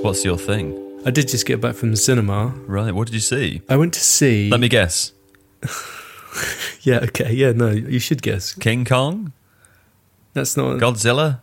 What's your thing? I did just get back from the cinema. Right, what did you see? I went to see... Let me guess. Yeah, okay, yeah, no, you should guess. King Kong? That's not... Godzilla?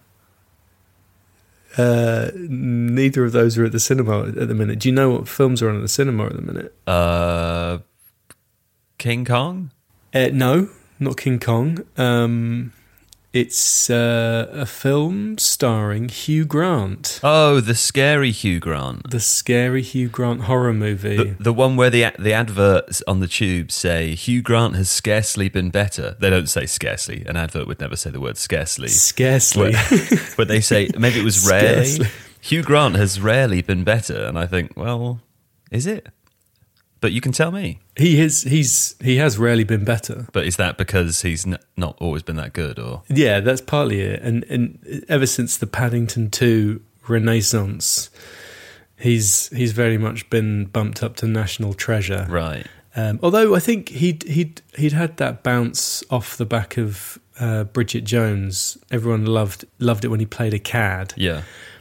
Neither of those are at the cinema at the minute. Do you know what films are on at the cinema at the minute? King Kong? No, not King Kong. It's a film starring Hugh Grant. Oh, the scary Hugh Grant. The scary Hugh Grant horror movie. The one where the adverts on the tube say, Hugh Grant has scarcely been better. They don't say scarcely. An advert would never say the word scarcely. Scarcely. But they say, maybe it was rarely. Scarcely. Hugh Grant has rarely been better. And I think, well, is it? But you can tell me. He has rarely been better. But is that because he's not always been that good, or? Yeah, that's partly it. And ever since the Paddington 2 renaissance, he's very much been bumped up to national treasure. Right. Although I think he'd had that bounce off the back of Bridget Jones. Everyone loved it when he played a cad. Yeah.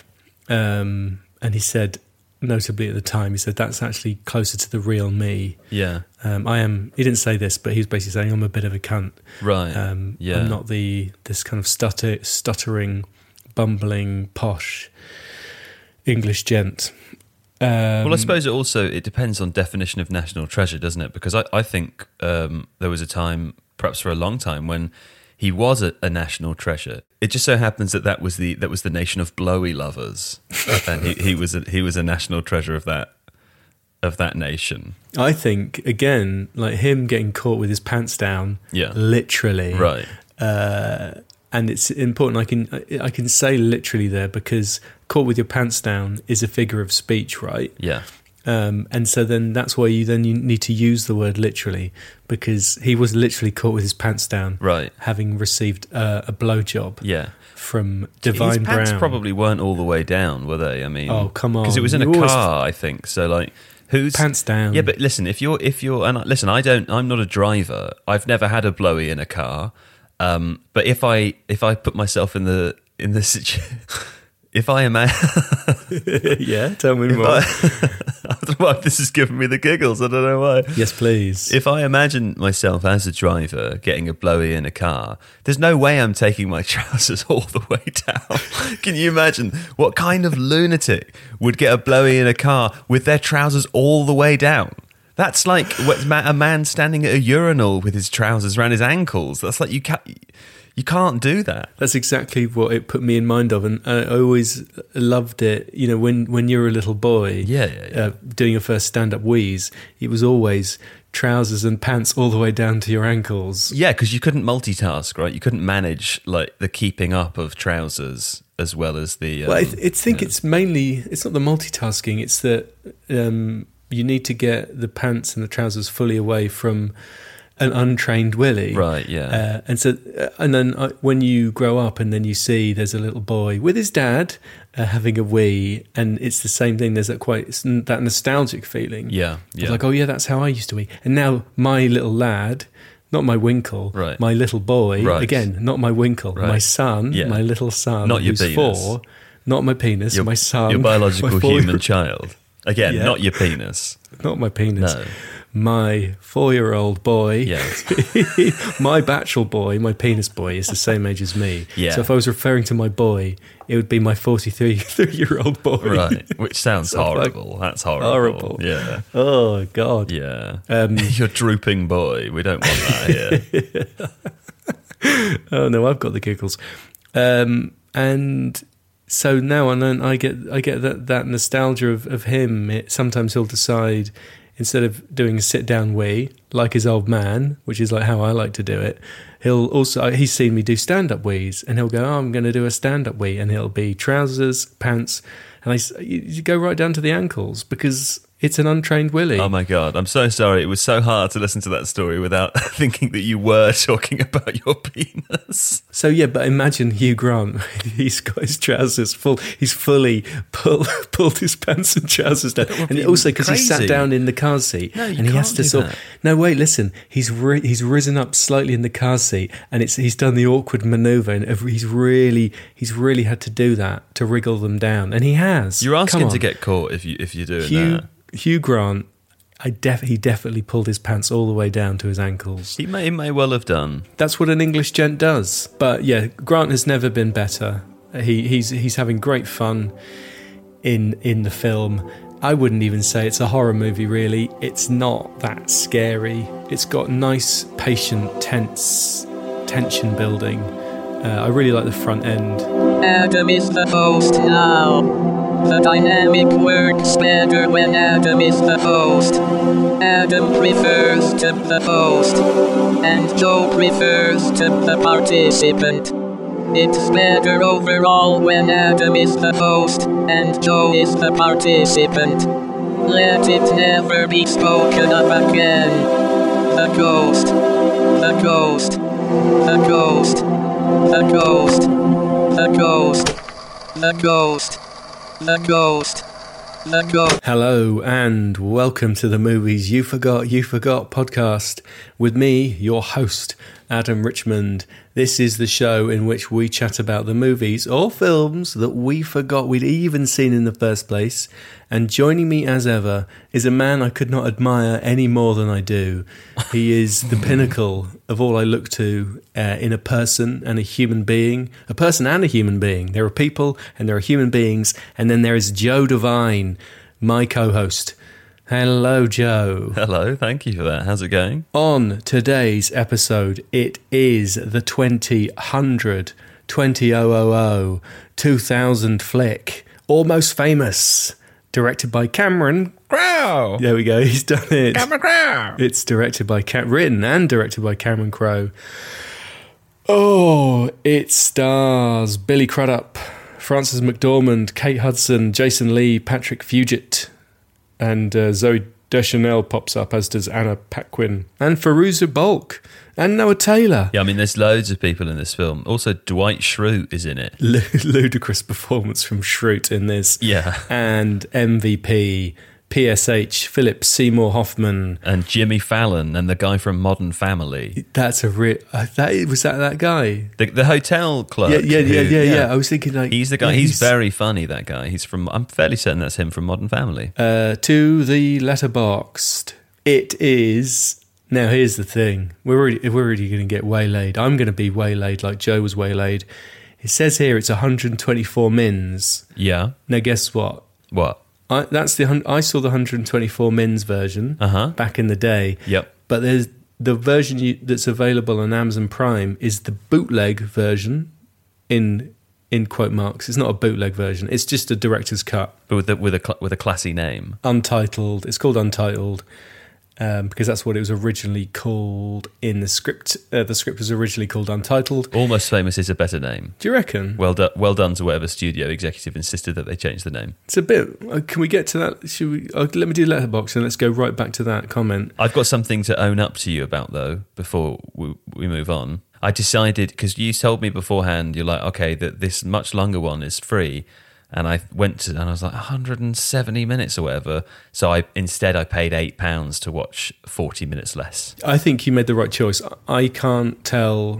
And he said, notably at the time, he said, that's actually closer to the real me. Yeah. I am. He didn't say this, but he was basically saying, I'm a bit of a cunt. Right. Yeah. I'm not this kind of stuttering, bumbling, posh English gent. Well, I suppose it depends on definition of national treasure, doesn't it? Because I think there was a time, perhaps for a long time, when he was a national treasure. It just so happens that was the nation of blowy lovers, and he was a national treasure of that nation. I think again, like him getting caught with his pants down, Yeah. literally, Right. And it's important. I can say literally there because caught with your pants down is a figure of speech, right? Yeah. And so then that's why you need to use the word literally, because he was literally caught with his pants down, Right. having received a blowjob, Yeah. from Divine His pants Brown. probably weren't all the way down, were they? I mean, Oh, come on. because it was in a You always- car, I think. So like, who's Pants down. Yeah, but listen, if you're, listen, I'm not a driver. I've never had a blowy in a car. But if I put myself in the situation. If I imagine... Yeah, tell me more. I don't know why this is giving me the giggles. I don't know why. Yes, please. If I imagine myself as a driver getting a blowy in a car, there's no way I'm taking my trousers all the way down. Can you imagine what kind of lunatic would get a blowy in a car with their trousers all the way down? That's like a man standing at a urinal with his trousers around his ankles. That's like you can't do that. That's exactly what it put me in mind of, and I always loved it. You know, when you were a little boy, doing your first stand-up wheeze, it was always trousers and pants all the way down to your ankles. Yeah, because you couldn't multitask, right? You couldn't manage like the keeping up of trousers as well as the. Well, I think it's mainly it's not the multitasking; it's that you need to get the pants and the trousers fully away from an untrained Willie, right? Yeah, and then when you grow up and then you see there's a little boy with his dad having a wee, and it's the same thing. There's that nostalgic feeling, yeah. Like, oh yeah, that's how I used to wee. And now my little lad, not my winkle, right. My little boy, right. Again, not my winkle, right. My son, my little son, not your who's penis. 4, not my penis, my son, your biological human child. Again, not your penis, not my penis. No. My 4-year-old boy, yes. My bachelor boy, my penis boy is the same age as me. Yeah. So if I was referring to my boy, it would be my 43-year-old boy. Right, which sounds horrible. That's horrible. Horrible. Yeah. Oh, God. Yeah. Your drooping boy. We don't want that here. Oh, no, I've got the giggles. And so now and then I get that nostalgia of him. Sometimes he'll decide, instead of doing a sit-down wee, like his old man, which is like how I like to do it, he's seen me do stand-up wees, and he'll go, oh, I'm going to do a stand-up wee, and it'll be trousers, pants, and you go right down to the ankles, because It's an untrained willy. Oh my God, I'm so sorry. It was so hard to listen to that story without thinking that you were talking about your penis. So yeah, but imagine Hugh Grant. He's got his trousers full. He's fully pulled his pants and trousers down, and also because he sat down in the car seat, No, you and he has can't to do sort. that. No, wait, listen. He's risen up slightly in the car seat, and he's done the awkward manoeuvre, and he's really had to do that to wriggle them down, and he has. You're asking Come on. to get caught if you're doing that. Hugh Grant. He definitely pulled his pants all the way down to his ankles. He may well have done. That's what an English gent does. But yeah, Grant has never been better. He's having great fun in the film. I wouldn't even say it's a horror movie, really. It's not that scary. It's got nice, patient, tension building. I really like the front end. Adam is the host now. The dynamic works better when Adam is the host. Adam prefers to the host, and Joe prefers to the participant. It's better overall when Adam is the host, and Joe is the participant. Let it never be spoken of again. The ghost, the ghost, the ghost, the ghost, the ghost, the ghost. The ghost. The ghost. Hello and welcome to the Movies You Forgot podcast with me, your host, Adam Richmond. This is the show in which we chat about the movies or films that we forgot we'd even seen in the first place. And joining me as ever is a man I could not admire any more than I do. He is the pinnacle of all I look to in a person and a human being. A person and a human being. There are people and there are human beings. And then there is Joe Devine, my co-host. Hello, Joe. Hello, thank you for that. How's it going? On today's episode, it is the 2000 flick, Almost Famous, directed by Cameron Crowe. There we go, he's done it. Cameron Crowe. It's directed by written and directed by Cameron Crowe. Oh, it stars Billy Crudup, Frances McDormand, Kate Hudson, Jason Lee, Patrick Fugit, and Zoe Deschanel pops up, as does Anna Paquin, and Fairuza Balk, and Noah Taylor. Yeah, I mean, there's loads of people in this film. Also, Dwight Schrute is in it. Ludicrous performance from Schrute in this. Yeah. And MVP, PSH, Philip Seymour Hoffman. And Jimmy Fallon and the guy from Modern Family. That's a real... that guy? The hotel clerk. Yeah. I was thinking like... He's the guy. He's very funny, that guy. He's from... I'm fairly certain that's him from Modern Family. To the Letterboxd. It is... Now, here's the thing. We're already going to get waylaid. I'm going to be waylaid like Joe was waylaid. It says here it's 124 mins. Yeah. Now, guess what? What? I saw the 124 mins version back in the day. Yep. But there's the version that's available on Amazon Prime is the bootleg version in quote marks. It's not a bootleg version. It's just a director's cut. But with a classy name. Untitled. It's called Untitled. Because that's what it was originally called in the script. The script was originally called Untitled. Almost Famous is a better name. Do you reckon? Well done to whatever studio executive insisted that they change the name. It's a bit... Can we get to that? Should we? Let me do Letterboxd and let's go right back to that comment. I've got something to own up to you about, though, before we move on. I decided, because you told me beforehand, you're like, okay, that this much longer one is free. And I went to, and I was like 170 minutes or whatever. So I paid £8 to watch 40 minutes less. I think you made the right choice. I can't tell.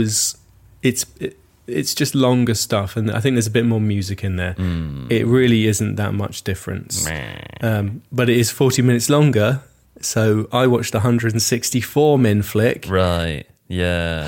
It's just longer stuff, and I think there's a bit more music in there. It really isn't that much difference. But it is 40 minutes longer. So I watched 164 min flick. Right. Yeah.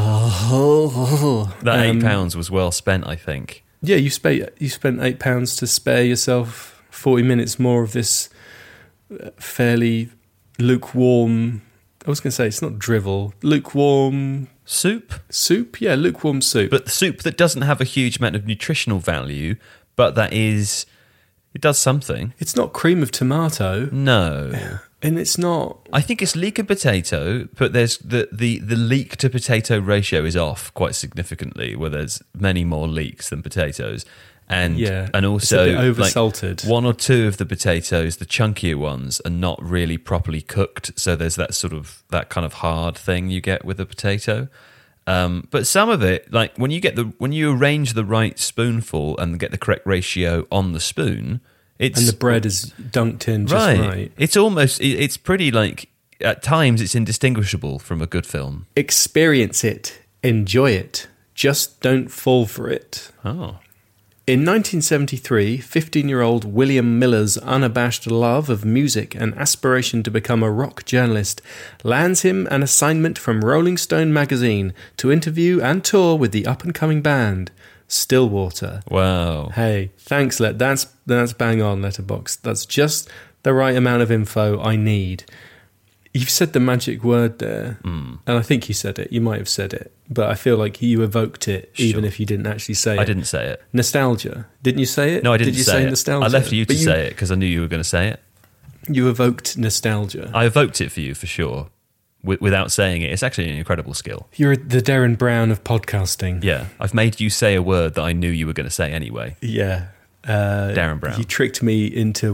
That £8 was well spent, I think. Yeah, you spent £8 to spare yourself 40 minutes more of this fairly lukewarm... I was going to say, it's not drivel. Lukewarm... Soup? Soup? Yeah, lukewarm soup. But the soup that doesn't have a huge amount of nutritional value, but it does something. It's not cream of tomato. No. And it's not. I think it's leek and potato, but there's the leek to potato ratio is off quite significantly, where there's many more leeks than potatoes. And also it's a bit over-salted. Like one or two of the potatoes, the chunkier ones, are not really properly cooked. So there's that kind of hard thing you get with a potato. But some of it, like when you arrange the right spoonful and get the correct ratio on the spoon, and the bread is dunked in just right. It's pretty, like, at times it's indistinguishable from a good film. Experience it. Enjoy it. Just don't fall for it. Oh. In 1973, 15-year-old William Miller's unabashed love of music and aspiration to become a rock journalist lands him an assignment from Rolling Stone magazine to interview and tour with the up-and-coming band Stillwater. Wow. Hey, thanks, that's bang on, Letterboxd. That's just the right amount of info I need. You've said the magic word there, and I think you said it. You might have said it, but I feel like you evoked it, even if you didn't actually say it. I didn't say it. Nostalgia. Didn't you say it? No, I didn't Did you say it. Nostalgia? I left you to say it because I knew you were going to say it. You evoked nostalgia. I evoked it for you, for sure, without saying it. It's actually an incredible skill. You're the Darren Brown of podcasting. Yeah, I've made you say a word that I knew you were going to say anyway. Yeah. Darren Brown. You tricked me into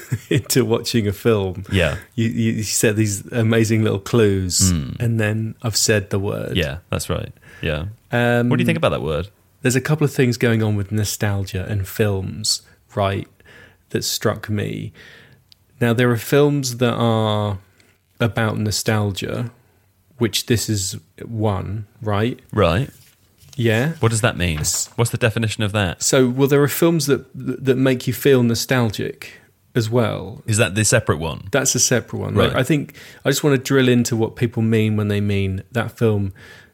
watching a film. Yeah. You said these amazing little clues, and then I've said the word. Yeah, that's right. Yeah. What do you think about that word? There's a couple of things going on with nostalgia and films, right, that struck me. Now, there are films that are about nostalgia, which this is one, right? Right. Yeah. What does that mean? What's the definition of that? So, well, there are films that make you feel nostalgic as well. Is that the separate one? That's a separate one. Right. I think I just want to drill into what people mean when they mean that film.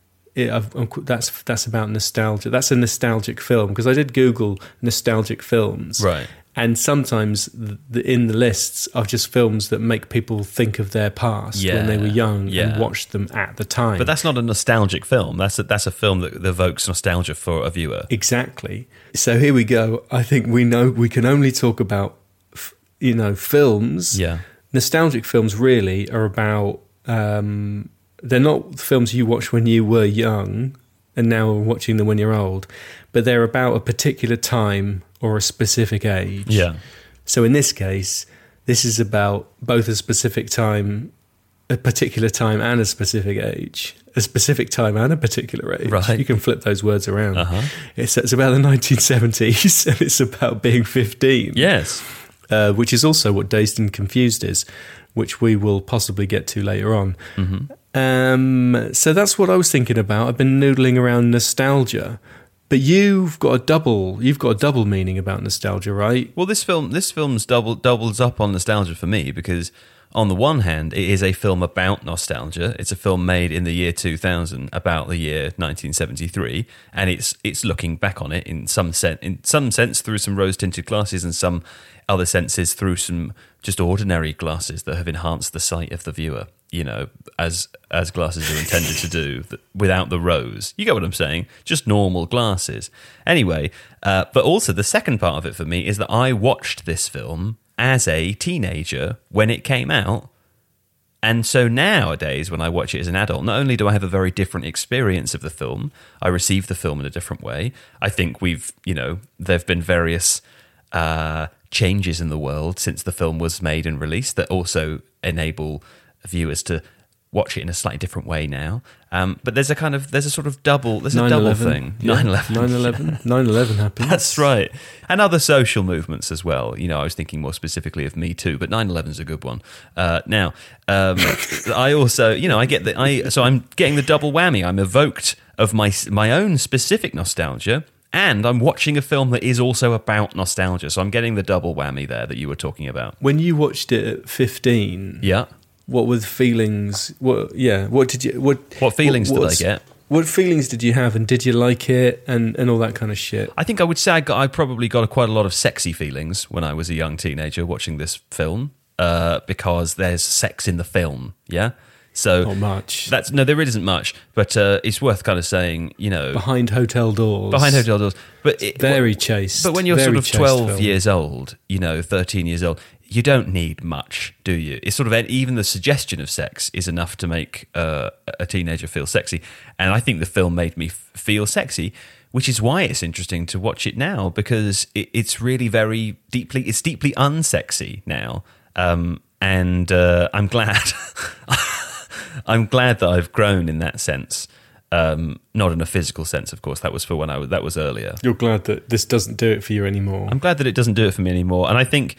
That's about nostalgia. That's a nostalgic film, because I did Google nostalgic films. Right. And sometimes in the lists are just films that make people think of their past when they were young and watched them at the time. But that's not a nostalgic film. That's a film that evokes nostalgia for a viewer. Exactly. So here we go. I think we know we can only talk about films. Yeah. Nostalgic films really are about. They're not films you watched when you were young and now are watching them when you're old, but they're about a particular time or a specific age. Yeah. So in this case, this is about both a specific time, a particular time, and a specific age. A specific time and a particular age. Right. You can flip those words around. Uh-huh. It's about the 1970s, and it's about being 15. Yes. Which is also what Dazed and Confused is, which we will possibly get to later on. Mm-hmm. So that's what I was thinking about. I've been noodling around nostalgia. But you've got a double meaning about nostalgia, right? Well, this film's doubles up on nostalgia for me, because on the one hand, it is a film about nostalgia. It's a film made in the year 2000 about the year 1973, and it's looking back on it in some sense through some rose-tinted glasses, and some other senses through some just ordinary glasses that have enhanced the sight of the viewer. You know, as glasses are intended to do, without the rose. You get what I'm saying? Just normal glasses. Anyway, but also the second part of it for me is that I watched this film as a teenager when it came out. And so nowadays, when I watch it as an adult, not only do I have a very different experience of the film, I receive the film in a different way. I think there have been various changes in the world since the film was made and released that also enable viewers to watch it in a slightly different way now. But there's a double thing. 9/11 happened. That's right. And other social movements as well. You know, I was thinking more specifically of Me Too, but 9/11 is a good one. Now, I also, so I'm getting the double whammy. I'm evoked of my own specific nostalgia, and I'm watching a film that is also about nostalgia. So I'm getting the double whammy there that you were talking about. When you watched it at 15, yeah. What were the feelings? What feelings did I get? What feelings did you have, and did you like it, and all that kind of shit? I think I would say I probably got quite a lot of sexy feelings when I was a young teenager watching this film, because there's sex in the film, yeah? So not much. There really isn't much, but it's worth kind of saying, behind hotel doors. But very chaste. But when you're sort of 12 years old, 13 years old, you don't need much, do you? It's sort of even the suggestion of sex is enough to make a teenager feel sexy. And I think the film made me feel sexy, which is why it's interesting to watch it now, because it's really it's deeply unsexy now. And I'm glad. I'm glad that I've grown in that sense. Not in a physical sense, of course. That was for that was earlier. You're glad that this doesn't do it for you anymore. I'm glad that it doesn't do it for me anymore. And I think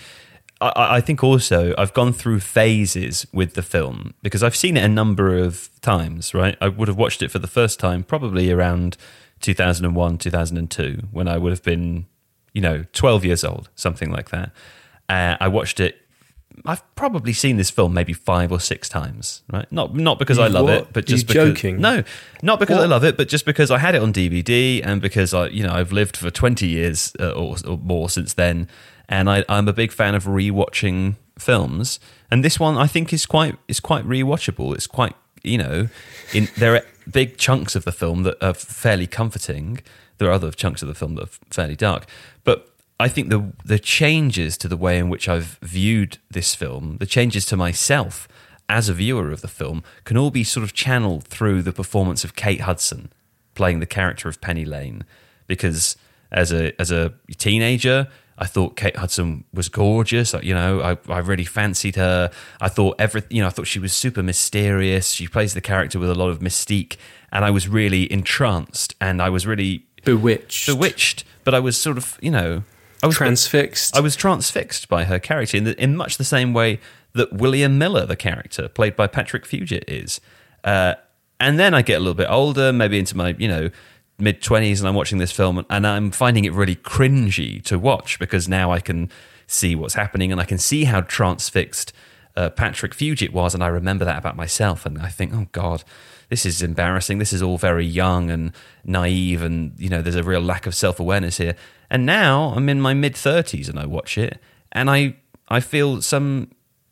also I've gone through phases with the film, because I've seen it a number of times, right? I would have watched it for the first time probably around 2001, 2002, when I would have been, 12 years old, something like that. I watched it. I've probably seen this film maybe 5 or 6 times, right? Not because I love it, but just because. Joking? No, not because I love it, but just because I had it on DVD, and because I've lived for 20 years or more since then, and I'm a big fan of rewatching films. And this one I think is quite rewatchable. It's quite there are big chunks of the film that are fairly comforting. There are other chunks of the film that are fairly dark, but I think the changes to the way in which I've viewed this film, the changes to myself as a viewer of the film, can all be sort of channeled through the performance of Kate Hudson playing the character of Penny Lane. Because as a teenager, I thought Kate Hudson was gorgeous. I really fancied her. I thought I thought she was super mysterious. She plays the character with a lot of mystique, and I was really entranced, and I was really bewitched. But I was sort of, I was transfixed. I was transfixed by her character in much the same way that William Miller, the character played by Patrick Fugit, is. And then I get a little bit older, maybe into my mid-20s, and I'm watching this film, and I'm finding it really cringy to watch, because now I can see what's happening, and I can see how transfixed Patrick Fugit was, and I remember that about myself, and I think, oh God, this is embarrassing. This is all very young and naive, and there's a real lack of self-awareness here. And now I'm in my mid-30s and I watch it, and I feel some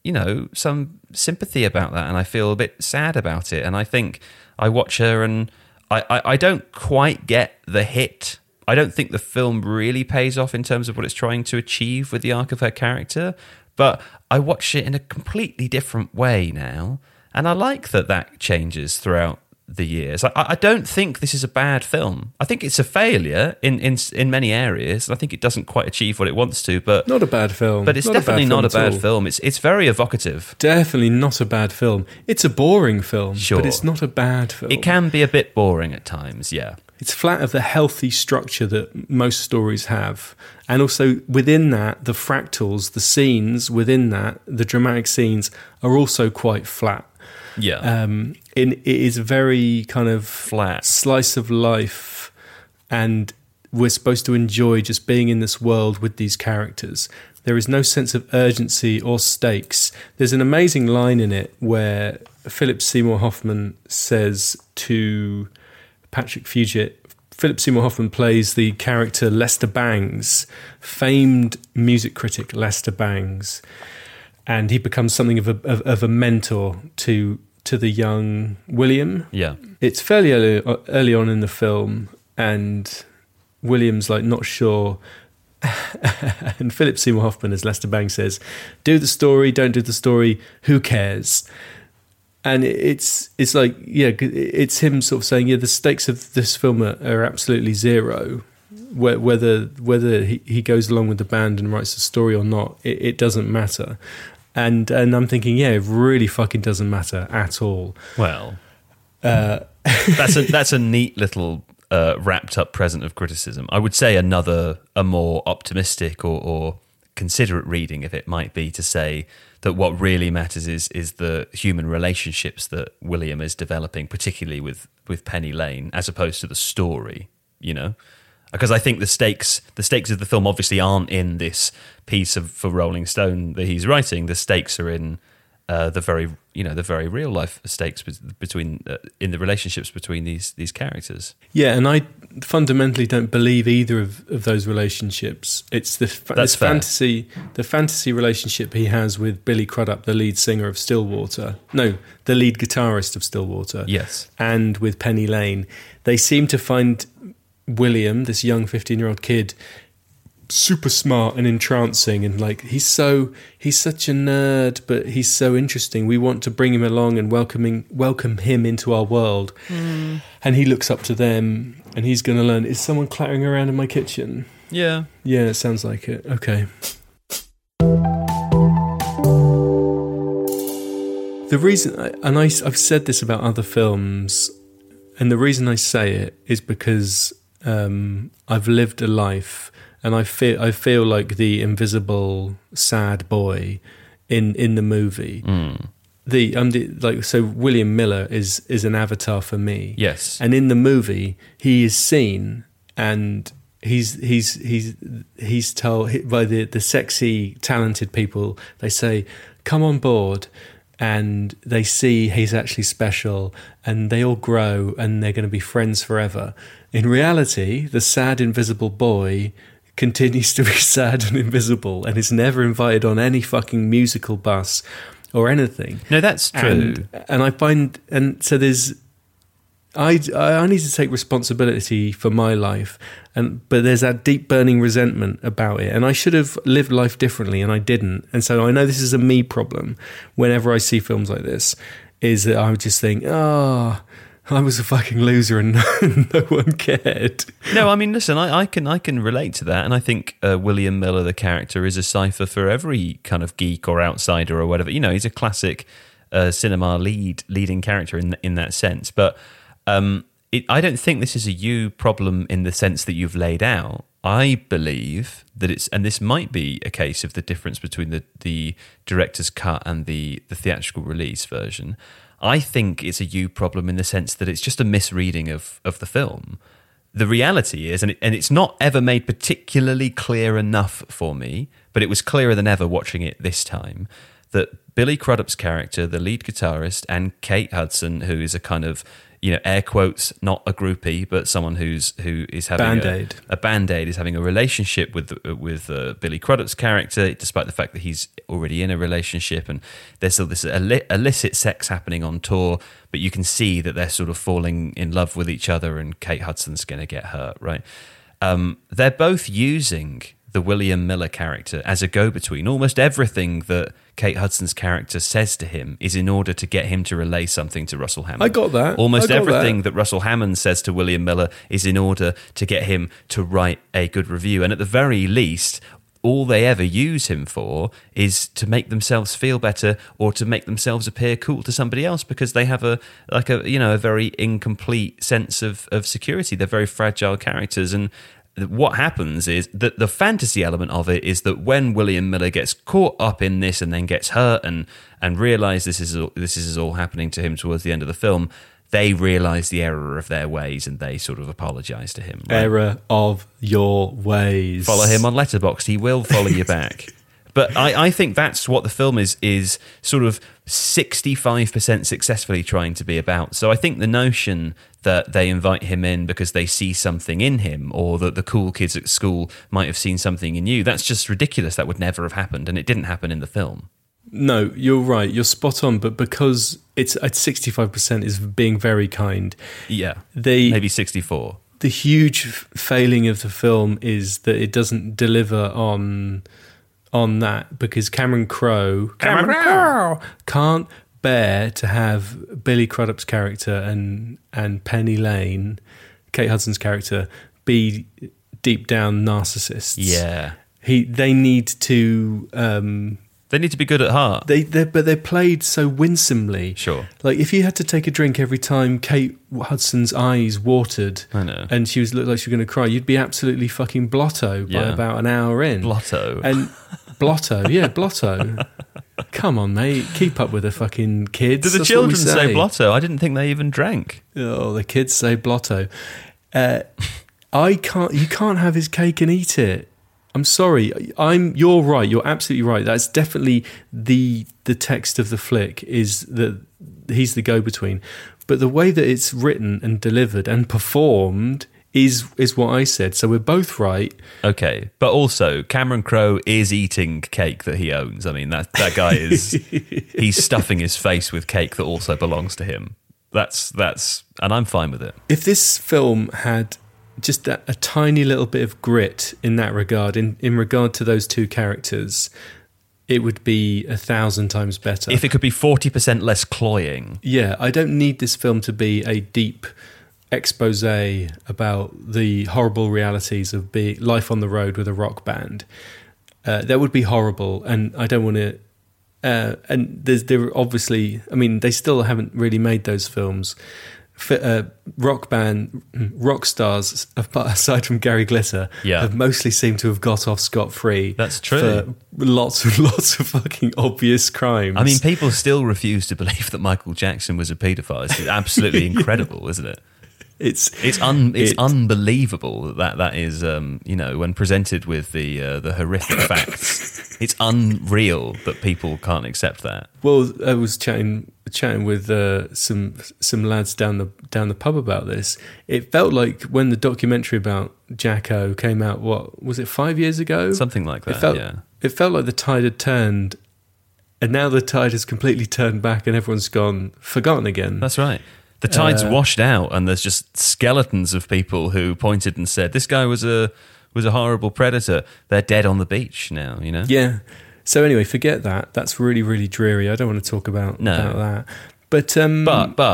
sympathy about that, and I feel a bit sad about it. And I think I watch her, and I don't quite get the hit. I don't think the film really pays off in terms of what it's trying to achieve with the arc of her character, but I watch it in a completely different way now, and I like that changes throughout the years. I don't think this is a bad film. I think it's a failure in many areas. I think it doesn't quite achieve what it wants to, but not a bad film. But it's definitely not a bad film. It's very evocative. Definitely not a bad film. It's a boring film, sure, but it's not a bad film. It can be a bit boring at times, yeah. It's flat of the healthy structure that most stories have. And also within that, the fractals, the scenes within that, the dramatic scenes are also quite flat. Yeah. It is very kind of flat slice of life, and we're supposed to enjoy just being in this world with these characters. There is no sense of urgency or stakes. There's an amazing line in it where Philip Seymour Hoffman says to Patrick Fugit, Philip Seymour Hoffman plays the character Lester Bangs, famed music critic Lester Bangs, and he becomes something of a mentor to the young William. Yeah, it's fairly early on in the film, and William's like not sure. And Philip Seymour Hoffman, as Lester Bangs says, "Do the story, don't do the story. Who cares?" And it's like, yeah, it's him sort of saying, yeah, the stakes of this film are absolutely zero. Whether he goes along with the band and writes a story or not, it doesn't matter. And I'm thinking, yeah, it really fucking doesn't matter at all. Well, that's a neat little wrapped up present of criticism. I would say a more optimistic or considerate reading of it might be to say that what really matters is the human relationships that William is developing, particularly with Penny Lane, as opposed to the story, Because I think the stakes of the film obviously aren't in this piece for Rolling Stone that he's writing. The stakes are in the very real life stakes between in the relationships between these characters. Yeah, and I fundamentally don't believe either of those relationships. It's the fantasy relationship he has with Billy Crudup, the lead singer of Stillwater. No, the lead guitarist of Stillwater. Yes, and with Penny Lane, they seem to find William, this young 15-year-old kid, super smart and entrancing, and like he's such a nerd, but he's so interesting. We want to bring him along and welcome him into our world. And he looks up to them, and he's going to learn. Is someone clattering around in my kitchen? Yeah. Yeah, it sounds like it. Okay. The reason, and I've said this about other films, and the reason I say it is because I've lived a life, and I feel like the invisible sad boy in the movie. So William Miller is an avatar for me. Yes. And in the movie, he is seen, and he's told by the sexy, talented people. They say, "Come on board." And they see he's actually special, and they all grow, and they're going to be friends forever. In reality, the sad, invisible boy continues to be sad and invisible, and is never invited on any fucking musical bus or anything. No, that's true. And I find, and so there's, I need to take responsibility for my life, but there's that deep burning resentment about it, and I should have lived life differently, and I didn't. And so I know this is a me problem. Whenever I see films like this, is that I would just think, I was a fucking loser, and no one cared. No, I mean, listen, I can relate to that, and I think William Miller, the character, is a cipher for every kind of geek or outsider or whatever. You know, he's a classic cinema leading character in that sense, but. I don't think this is a you problem in the sense that you've laid out. I believe that it's, and this might be a case of the difference between the director's cut and the theatrical release version. I think it's a you problem in the sense that it's just a misreading of the film. The reality is, and it's not ever made particularly clear enough for me, but it was clearer than ever watching it this time, that Billy Crudup's character, the lead guitarist, and Kate Hudson, who is a kind of, you know, air quotes, not a groupie, but someone who is having a Band-Aid, is having a relationship with Billy Crudup's character, despite the fact that he's already in a relationship, and there's still this illicit sex happening on tour, but you can see that they're sort of falling in love with each other, and Kate Hudson's going to get hurt, right? They're both using the William Miller character as a go-between. Almost everything that Kate Hudson's character says to him is in order to get him to relay something to Russell Hammond. I got that. Almost everything that Russell Hammond says to William Miller is in order to get him to write a good review. And at the very least, all they ever use him for is to make themselves feel better or to make themselves appear cool to somebody else, because they have a very incomplete sense of security. They're very fragile characters, and what happens is that the fantasy element of it is that when William Miller gets caught up in this and then gets hurt and realize this is all happening to him towards the end of the film, they realize the error of their ways and they sort of apologize to him. Right? Error of your ways. Follow him on Letterboxd. He will follow you back. But I think that's what the film is sort of 65% successfully trying to be about. So I think the notion that they invite him in because they see something in him, or that the cool kids at school might have seen something in you, that's just ridiculous. That would never have happened, and it didn't happen in the film. No, you're right. You're spot on. But because it's at 65% is being very kind. Yeah, maybe 64. The huge failing of the film is that it doesn't deliver on that, because Cameron Crowe can't bear to have Billy Crudup's character and Penny Lane, Kate Hudson's character, be deep down narcissists. Yeah, they need to. They need to be good at heart. But they're played so winsomely. Sure. Like, if you had to take a drink every time Kate Hudson's eyes watered, I know, and she looked like she was going to cry, you'd be absolutely fucking blotto by about an hour in. Blotto. And blotto, yeah, blotto. Come on, mate, keep up with the fucking kids. Do the children say blotto? I didn't think they even drank. Oh, the kids say blotto. You can't have his cake and eat it. I'm sorry. You're right. You're absolutely right. That's definitely the text of the flick, is that he's the go-between. But the way that it's written and delivered and performed is what I said. So we're both right. Okay. But also, Cameron Crowe is eating cake that he owns. I mean, that guy is... he's stuffing his face with cake that also belongs to him. That's and I'm fine with it. If this film had just a tiny little bit of grit in that regard, in regard to those two characters, it would be 1,000 times better. If it could be 40% less cloying. Yeah, I don't need this film to be a deep expose about the horrible realities of life on the road with a rock band. That would be horrible, and I don't want to. And there obviously, I mean, they still haven't really made those films. Rock stars, aside from Gary Glitter, have mostly seemed to have got off scot-free. That's true. For lots of fucking obvious crimes. I mean, people still refuse to believe that Michael Jackson was a paedophile. It's absolutely incredible, isn't it? It's unbelievable that is, when presented with the horrific facts, it's unreal that people can't accept that. Well, I was chatting with some lads down the pub about this. It felt like when the documentary about Jacko came out, what was it, 5 years ago? Something like that. It felt like the tide had turned, and now the tide has completely turned back, and everyone's forgotten again. That's right. The tide's washed out, and there's just skeletons of people who pointed and said, "This guy was a horrible predator." They're dead on the beach now, you know. Yeah. So anyway, forget that. That's really, really dreary. I don't want to talk about that. But can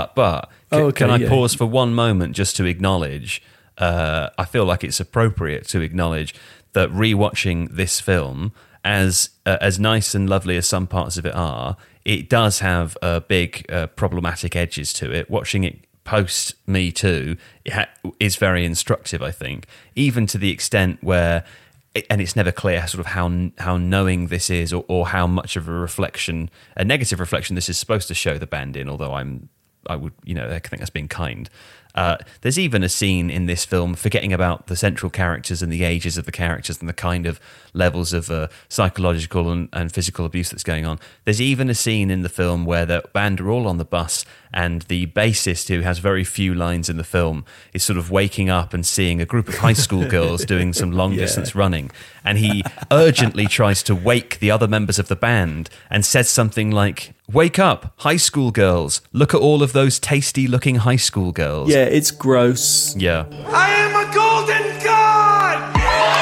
I pause for one moment just to acknowledge? I feel like it's appropriate to acknowledge that rewatching this film, as nice and lovely as some parts of it are, it does have big problematic edges to it. Watching it post Me Too is very instructive, I think, even to the extent where, and it's never clear sort of how knowing this is, or how much of a negative reflection this is supposed to show the band in, although I think that's being kind. There's even a scene in this film, forgetting about the central characters and the ages of the characters and the kind of levels of psychological and physical abuse that's going on. There's even a scene in the film where the band are all on the bus, and the bassist, who has very few lines in the film, is sort of waking up and seeing a group of high school girls doing some long distance running, and he urgently tries to wake the other members of the band and says something like, "Wake up, high school girls. Look at all of those tasty looking high school girls." Yeah, it's gross. Yeah. I am a golden god!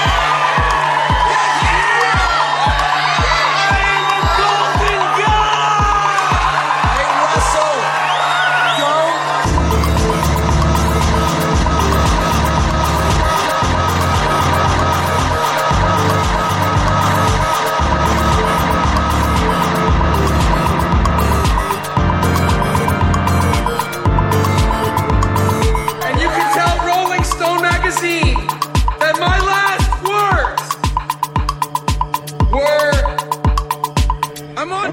I am a golden god! Hey, Russell! That my last words were, I'm on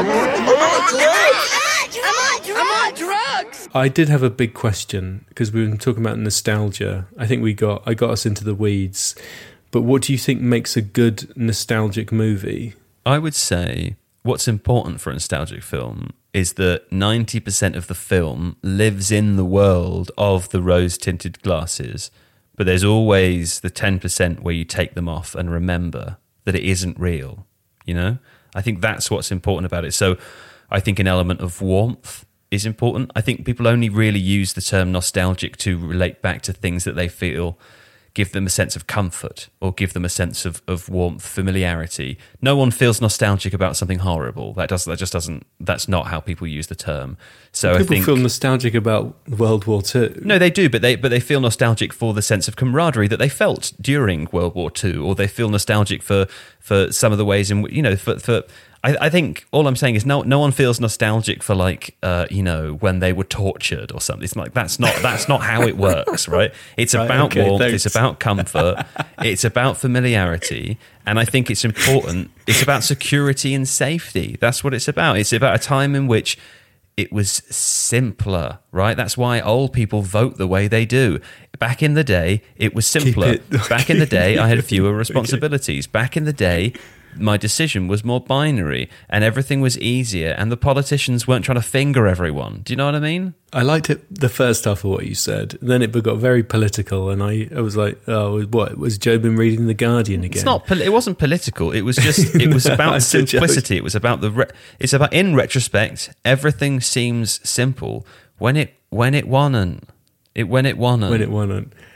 drugs. I did have a big question, because we've been talking about nostalgia. I think I got us into the weeds. But what do you think makes a good nostalgic movie? I would say what's important for a nostalgic film is that 90% of the film lives in the world of the rose-tinted glasses. But there's always the 10% where you take them off and remember that it isn't real, you know? I think that's what's important about it. So I think an element of warmth is important. I think people only really use the term nostalgic to relate back to things that they feel give them a sense of comfort or give them a sense of warmth, familiarity. No one feels nostalgic about something horrible. That's not how people use the term. So people I think feel nostalgic about World War II. No, they do, but they feel nostalgic for the sense of camaraderie that they felt during World War II, or they feel nostalgic for some of the ways in, I think all I'm saying is no one feels nostalgic for when they were tortured or something. It's like that's not how it works, right? It's about warmth, thanks. It's about comfort, it's about familiarity, and I think it's important. It's about security and safety. That's what it's about. It's about a time in which it was simpler, right? That's why old people vote the way they do. Back in the day, it was simpler. Back in the day, I had fewer responsibilities. Back in the day, my decision was more binary and everything was easier, and the politicians weren't trying to finger everyone. Do you know what I mean? I liked it, the first half of what you said. Then it got very political, and I was like, oh, what? Was Joe been reading The Guardian again? It wasn't political. It was just, it was about simplicity. It was about it's about, in retrospect, everything seems simple when it wasn't.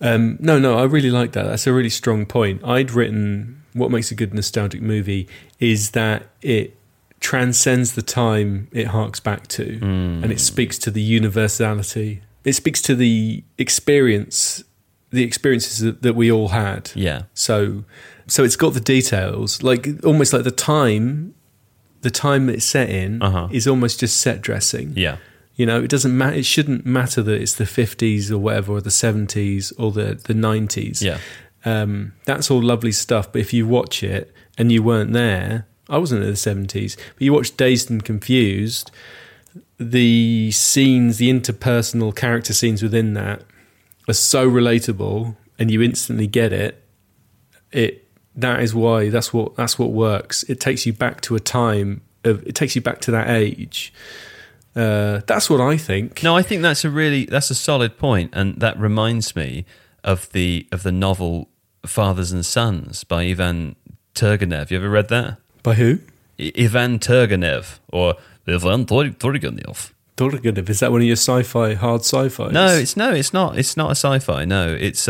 No, I really like that. That's a really strong point. I'd written what makes a good nostalgic movie is that it transcends the time it harks back to, and it speaks to the universality. It speaks to the experiences that we all had. Yeah. So it's got the details, like almost like the time it's set in is almost just set dressing. Yeah. You know, it doesn't matter. It shouldn't matter that it's the 50s or whatever, or the 70s or the 90s. Yeah. That's all lovely stuff. But if you watch it and you weren't there, I wasn't in the 70s, but you watch Dazed and Confused, the scenes, the interpersonal character scenes within that are so relatable, and you instantly get it. That's what works. It takes you back to a time it takes you back to that age. That's what I think. No, I think that's a solid point, and that reminds me of the novel Fathers and Sons by Ivan Turgenev. You ever read that? By who? Ivan Turgenev, or Ivan Turgenev. Turgenev, is that one of your hard sci-fi? No, it's not. It's not a sci-fi. No, it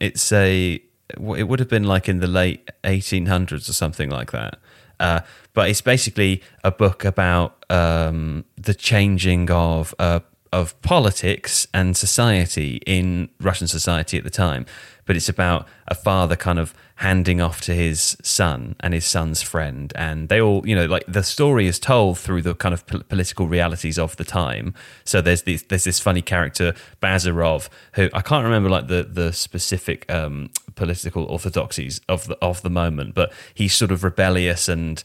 would have been like in the late 1800s or something like that. But it's basically a book about the changing of politics and society in Russian society at the time. But it's about a father kind of handing off to his son and his son's friend, and they all, like the story is told through the kind of political realities of the time. So there's this funny character Bazarov, who I can't remember like the specific political orthodoxies of the moment, but he's sort of rebellious and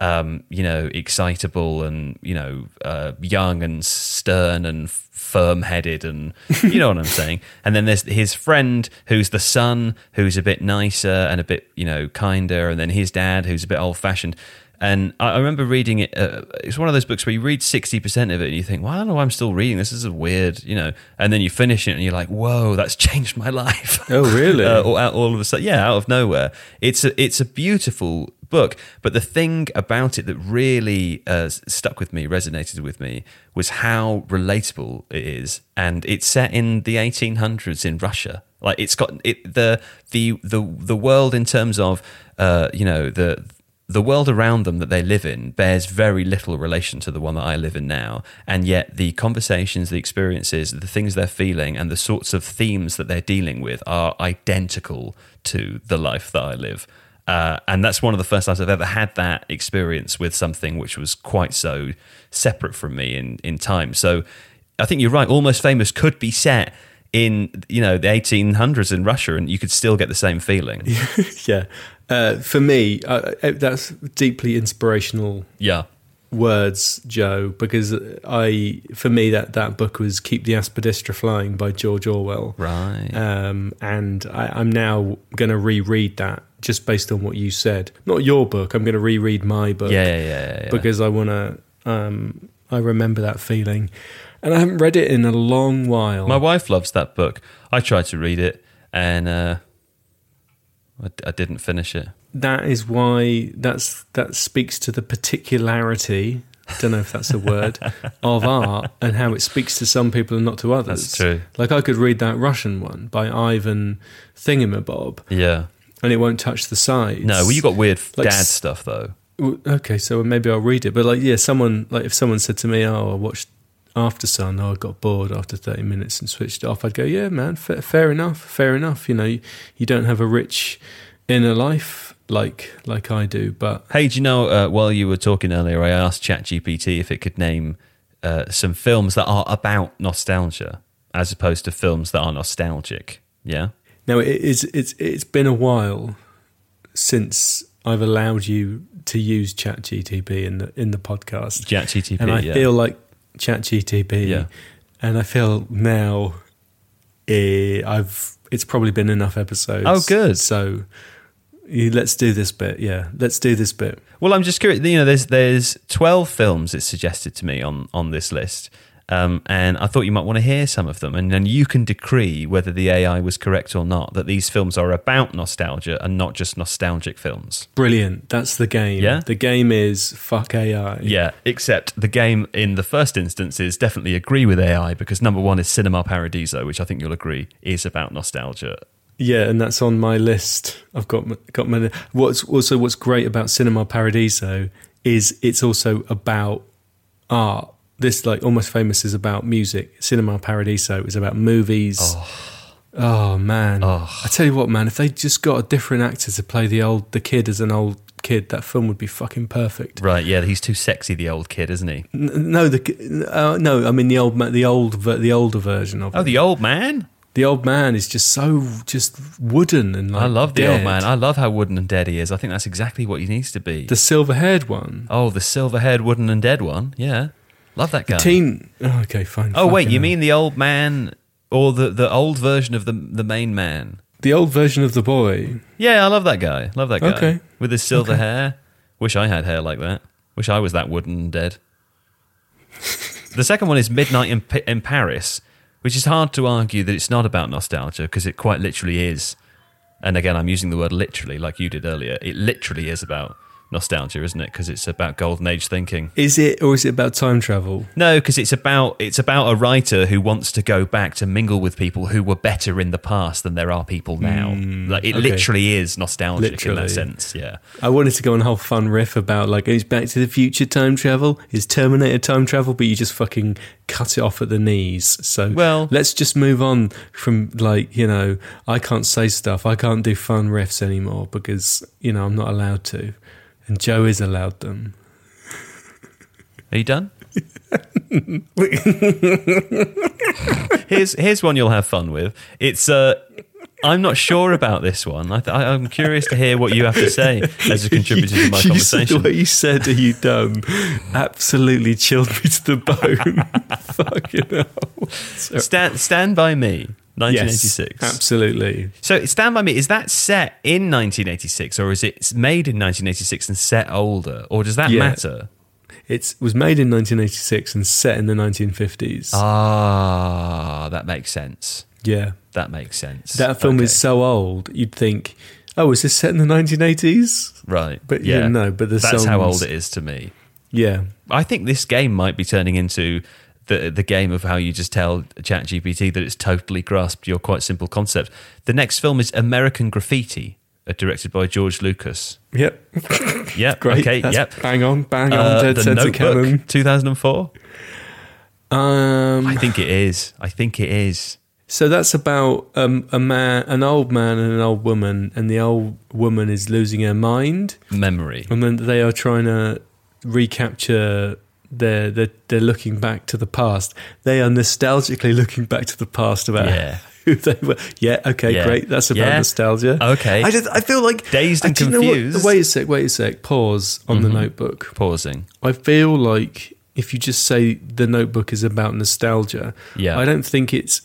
excitable and young and stern and firm-headed, and you know what I'm saying. And then there's his friend who's the son, who's a bit nicer and a bit kinder, and then his dad who's a bit old-fashioned. And I remember reading it. It's one of those books where you read 60% of it and you think, well, I don't know why I'm still reading this. This is weird, And then you finish it and you're like, whoa, that's changed my life. Oh, really? All of a sudden, yeah, out of nowhere. It's a beautiful book, but the thing about it that really stuck with me, resonated with me, was how relatable it is. And it's set in the 1800s in Russia. Like it's got the world in terms of the world around them that they live in bears very little relation to the one that I live in now. And yet the conversations, the experiences, the things they're feeling, and the sorts of themes that they're dealing with are identical to the life that I live. And that's one of the first times I've ever had that experience with something which was quite so separate from me in time. So I think you're right. Almost Famous could be set in the 1800s in Russia, and you could still get the same feeling. Yeah. For me, that's deeply inspirational. Yeah. Words, Joe, because for me that book was Keep the Aspidistra Flying by George Orwell. Right. And I'm now going to reread that just based on what you said. Not your book. I'm going to reread my book. Yeah. Because I want to. I remember that feeling, and I haven't read it in a long while. My wife loves that book. I tried to read it, and I didn't finish it. That is why that speaks to the particularity, don't know if that's a word, of art, and how it speaks to some people and not to others. That's true. Like I could read that Russian one by Ivan Thingamabob. Yeah. And it won't touch the sides. No, well, you got weird like, dad stuff though. Okay, so maybe I'll read it. But if someone said to me, "Oh, I watched After Sun," I got bored after 30 minutes and switched it off, I'd go, "Yeah, man, fair enough. You don't have a rich inner life like I do." But hey, do you know? While you were talking earlier, I asked ChatGPT if it could name some films that are about nostalgia, as opposed to films that are nostalgic. Yeah. Now it's been a while since I've allowed you to use ChatGPT in the podcast. ChatGPT, and I feel like ChatGPT, yeah. And I feel now it's probably been enough episodes. Oh, good. So let's do this bit. Yeah, let's do this bit. Well, I'm just curious. There's 12 films it's suggested to me on this list. And I thought you might want to hear some of them, and then you can decree whether the AI was correct or not, that these films are about nostalgia and not just nostalgic films. Brilliant. That's the game. Yeah? The game is fuck AI. Yeah, except the game in the first instance is definitely agree with AI, because number one is Cinema Paradiso, which I think you'll agree is about nostalgia Yeah, and that's on my list. I've got my. What's great about Cinema Paradiso is it's also about art. This, like, Almost Famous is about music. Cinema Paradiso is about movies. Oh man! I tell you what, man. If they just got a different actor to play the kid as an old kid, that film would be fucking perfect. Right? Yeah, he's too sexy, the old kid, isn't he? No, no. I mean the older version of. Oh, the old man. The old man is just wooden and like. I love the dead. old man. I love how wooden and dead he is. I think that's exactly what he needs to be. The silver-haired one. Oh, the silver-haired, wooden and dead one. Yeah, love that guy. Okay, fine. Oh wait, you mean the old man or the old version of the main man? The old version of the boy. Yeah, I love that guy. Love that guy. Okay. With his silver hair. Wish I had hair like that. Wish I was that wooden and dead. The second one is Midnight in Paris, which is hard to argue that it's not about nostalgia, because it quite literally is. And again, I'm using the word literally like you did earlier. It literally is about nostalgia, isn't it? Because it's about golden age thinking. Is it, or is it about time travel? No, because it's about a writer who wants to go back to mingle with people who were better in the past than there are people now. Like it literally is nostalgic in that sense. Yeah. I wanted to go on a whole fun riff about like is Back to the Future time travel, is Terminator time travel, but you just fucking cut it off at the knees. So let's just move on from like, you know, I can't say stuff. I can't do fun riffs anymore because, you know, I'm not allowed to. And Joe is allowed them. Are you done? Here's one you'll have fun with. It's I'm not sure about this one. I'm curious to hear what you have to say as a contributor to my conversation. The way you said "Are you dumb?" absolutely chilled me to the bone. Fucking hell. Stand by Me. 1986. Yes, absolutely. So Stand By Me, is that set in 1986 or is it made in 1986 and set older? Or does that matter? It was made in 1986 and set in the 1950s. Ah, that makes sense. Yeah. That makes sense. That film is so old, you'd think, oh, is this set in the 1980s? Right. But yeah, no, but that's how old it is to me. Yeah. I think this game might be turning into the game of how you just tell ChatGPT that it's totally grasped your quite simple concept. The next film is American Graffiti, directed by George Lucas. Yep. Yep. Great. Okay. Yep. Bang on. Dead The sense of canon. Notebook, 2004. I think it is. So that's about an old man and an old woman, and the old woman is losing her mind. Memory. And then they are trying to recapture. They're looking back to the past. They are nostalgically looking back to the past about who they were. Yeah, okay, great. That's about nostalgia. Okay. I feel like dazed and confused. Wait a sec. Pause on the Notebook. Pausing. I feel like if you just say the Notebook is about nostalgia, I don't think it's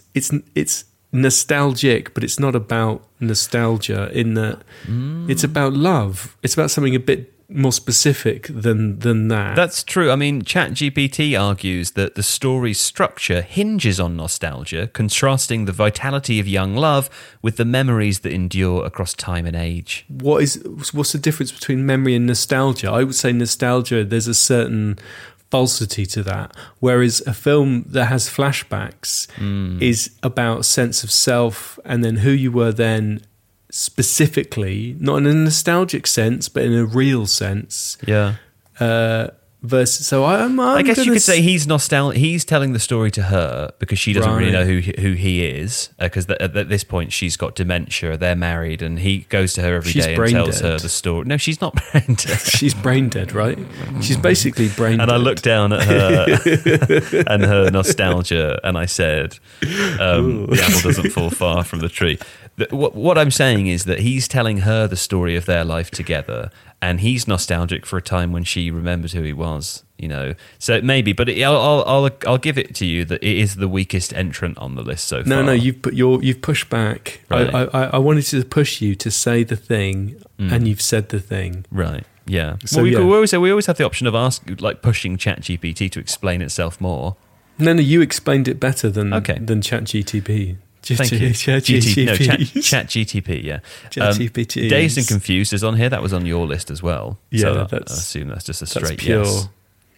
nostalgic, but it's not about nostalgia in that it's about love. It's about something a bit more specific than that. That's true. I mean, ChatGPT argues that the story's structure hinges on nostalgia, contrasting the vitality of young love with the memories that endure across time and age. What's the difference between memory and nostalgia? I would say nostalgia, there's a certain falsity to that, whereas a film that has flashbacks is about sense of self and then who you were then, specifically, not in a nostalgic sense, but in a real sense. Yeah. Versus, so I guess you could say he's nostalgic. He's telling the story to her because she doesn't really know who he is. Because at this point she's got dementia. They're married, and he goes to her every day and tells her the story. No, she's not brain dead. She's brain dead, right? She's basically brain dead. And I looked down at her and her nostalgia, and I said, "The apple doesn't fall far from the tree." What I'm saying is that he's telling her the story of their life together, and he's nostalgic for a time when she remembers who he was, you know. So maybe, but I'll give it to you that it is the weakest entrant on the list so far. No, you've pushed back. Right. I wanted to push you to say the thing, and you've said the thing. Right. Yeah. So we always have the option of pushing ChatGPT to explain itself more. No, you explained it better than ChatGPT. Thank you. ChatGTP, yeah. ChatGPT. Dazed and Confused is on here. That was on your list as well. Yeah, so I assume that's just a straight pure, yes.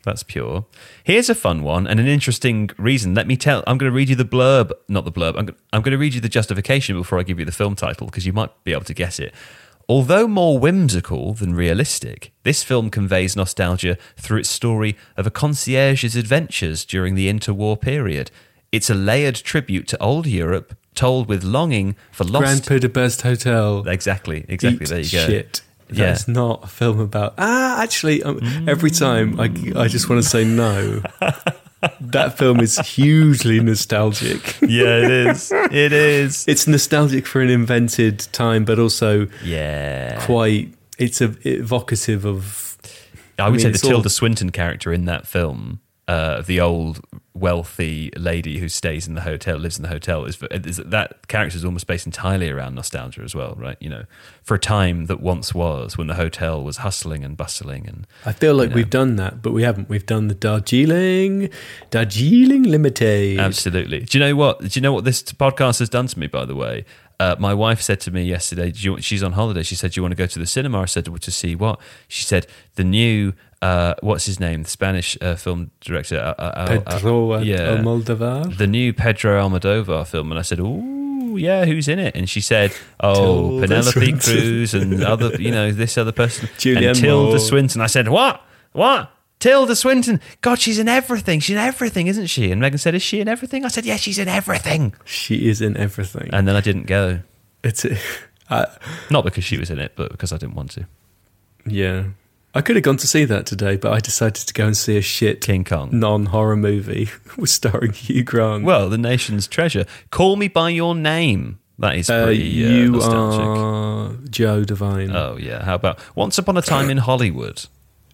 That's pure. Here's a fun one and an interesting reason. I'm going to read you the blurb, not the blurb. I'm going to read you the justification before I give you the film title, because you might be able to guess it. Although more whimsical than realistic, this film conveys nostalgia through its story of a concierge's adventures during the interwar period. It's a layered tribute to old Europe, told with longing for lost... Grand Budapest Hotel. Exactly. Eat There you go. shit. That's not a film about... actually, every time I just want to say no. That film is hugely nostalgic. Yeah, it is. It is. It's nostalgic for an invented time, but also Yeah. It's evocative of... I would say the it's all- Tilda Swinton character in that film, the old wealthy lady who stays in the hotel, lives in the hotel, that character is almost based entirely around nostalgia as well, right? You know, for a time that once was, when the hotel was hustling and bustling. And I feel like we've done that, but we haven't. We've done the Darjeeling Limited. Absolutely. Do you know what this podcast has done to me, by the way? My wife said to me yesterday, she's on holiday. She said, "Do you want to go to the cinema?" I said, "Well, to see what?" She said, "The new, what's his name? The Spanish film director. Pedro Almodovar. The new Pedro Almodovar film." And I said, "Ooh, yeah, who's in it?" And she said, "Oh, Tilda Penelope Swinton. Cruz and other, this other person. Julianne and Tilda Moore. Swinton." I said, "What? Tilda Swinton? God, she's in everything. She's in everything, isn't she?" And Megan said, "Is she in everything?" I said, "Yeah, she's in everything." She is in everything. And then I didn't go. It's Not because she was in it, but because I didn't want to. yeah. I could have gone to see that today, but I decided to go and see a shit King Kong. non-horror movie starring Hugh Grant. Well, the nation's treasure. Call Me By Your Name. That is pretty you nostalgic. are Joe Devine. Oh, yeah. How about Once Upon a Time in Hollywood?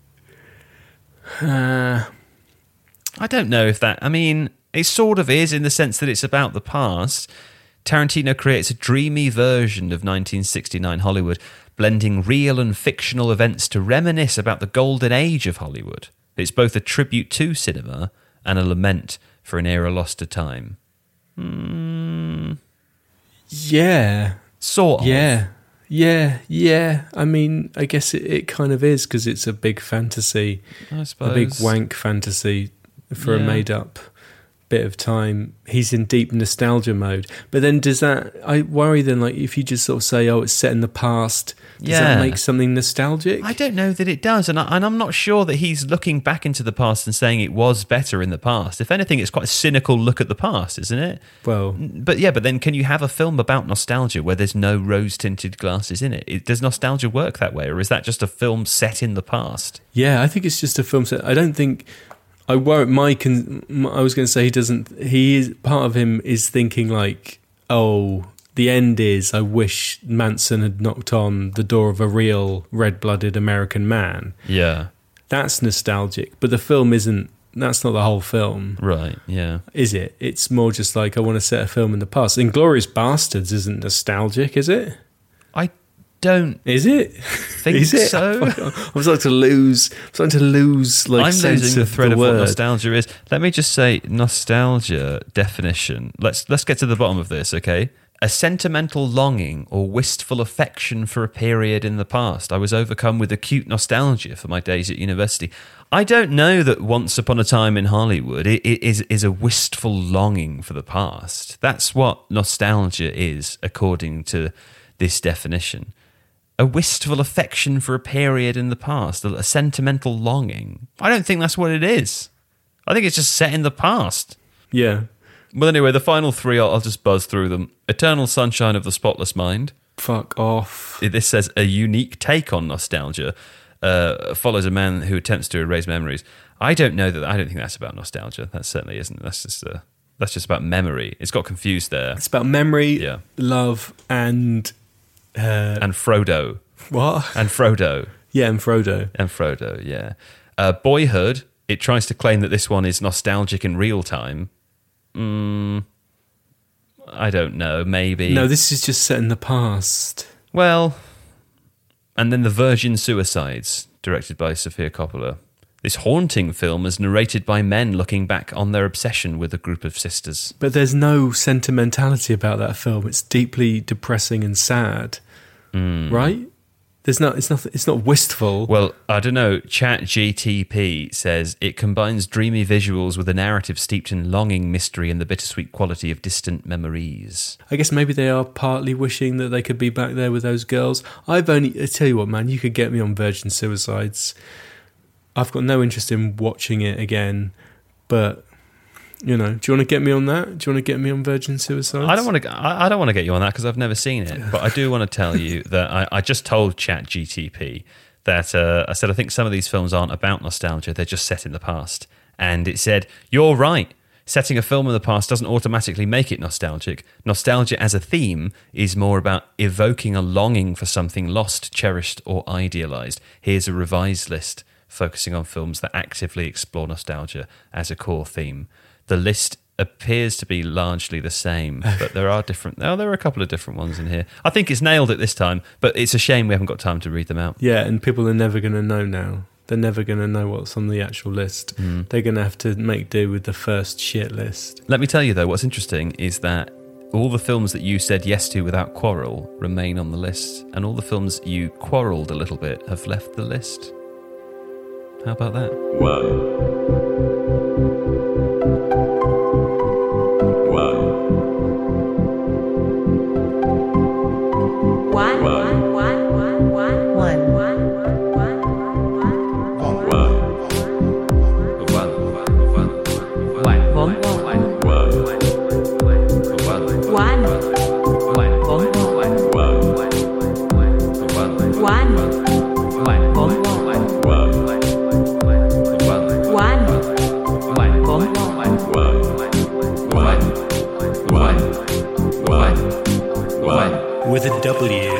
I don't know if that... I mean, it sort of is in the sense that it's about the past. Tarantino creates a dreamy version of 1969 Hollywood, blending real and fictional events to reminisce about the golden age of Hollywood. It's both a tribute to cinema and a lament for an era lost to time. Yeah. Sort of. Yeah. I mean, I guess it kind of is, because it's a big fantasy. I suppose. A big wank fantasy for a Yeah. made-up bit of time. He's in deep nostalgia mode. But then I worry then, like, if you just sort of say, oh, it's set in the past, does that Yeah. make something nostalgic? I don't know that it does, and I'm not sure that he's looking back into the past and saying it was better in the past. If anything, it's quite a cynical look at the past, isn't it? Well, But then can you have a film about nostalgia where there's no rose-tinted glasses in it? Does nostalgia work that way, or is that just a film set in the past? yeah, I think it's just a film set. I don't think... I worry. I was going to say he doesn't... He is... Part of him is thinking like, oh... The end is, I wish Manson had knocked on the door of a real red-blooded American man. Yeah. That's nostalgic, but the film isn't. That's not the whole film, Right, yeah. is it? It's more just like, I want to set a film in the past. Inglourious Bastards isn't nostalgic, is it? I don't Is it? think Is it? so. I'm starting to lose. Like I'm sense losing the of thread the of what word. nostalgia is. Let me just say nostalgia definition. Let's get to the bottom of this, okay? A sentimental longing or wistful affection for a period in the past. I was overcome with acute nostalgia for my days at university. I don't know that Once Upon a Time in Hollywood is a wistful longing for the past. That's what nostalgia is, according to this definition. A wistful affection for a period in the past, a sentimental longing. I don't think that's what it is. I think it's just set in the past. Yeah. Well, anyway, the final three, I'll just buzz through them. Eternal Sunshine of the Spotless Mind. Fuck off. This says a unique take on nostalgia. Follows a man who attempts to erase memories. I don't think that's about nostalgia. That certainly isn't. That's just about memory. It's got confused there. It's about memory, Yeah. love, and And Frodo. what? And Frodo. Yeah, and Frodo. And Frodo, yeah. Boyhood. It tries to claim that this one is nostalgic in real time. I don't know. Maybe. No, this is just set in the past. Well, and then The Virgin Suicides, directed by Sofia Coppola. This haunting film is narrated by men looking back on their obsession with a group of sisters. But there's no sentimentality about that film. It's deeply depressing and sad, right? There's not. It's not. It's not wistful. Well, I don't know. ChatGTP says it combines dreamy visuals with a narrative steeped in longing, mystery, and the bittersweet quality of distant memories. I guess maybe they are partly wishing that they could be back there with those girls. I tell you what, man, you could get me on Virgin Suicides. I've got no interest in watching it again, but do you want to get me on that? Do you want to get me on Virgin Suicides? I don't want to. I don't want to get you on that because I've never seen it. But I do want to tell you that I just told ChatGTP that I said I think some of these films aren't about nostalgia; they're just set in the past. And it said, "You're right. Setting a film in the past doesn't automatically make it nostalgic. Nostalgia as a theme is more about evoking a longing for something lost, cherished, or idealized. Here's a revised list focusing on films that actively explore nostalgia as a core theme." The list appears to be largely the same, but there are different. Oh, there are a couple of different ones in here. I think it's nailed it this time, but it's a shame we haven't got time to read them out. Yeah, and people are never going to know now. They're never going to know what's on the actual list. They're going to have to make do with the first shit list. Let me tell you, though, what's interesting is that all the films that you said yes to without quarrel remain on the list, and all the films you quarrelled a little bit have left the list. How about that? With a W.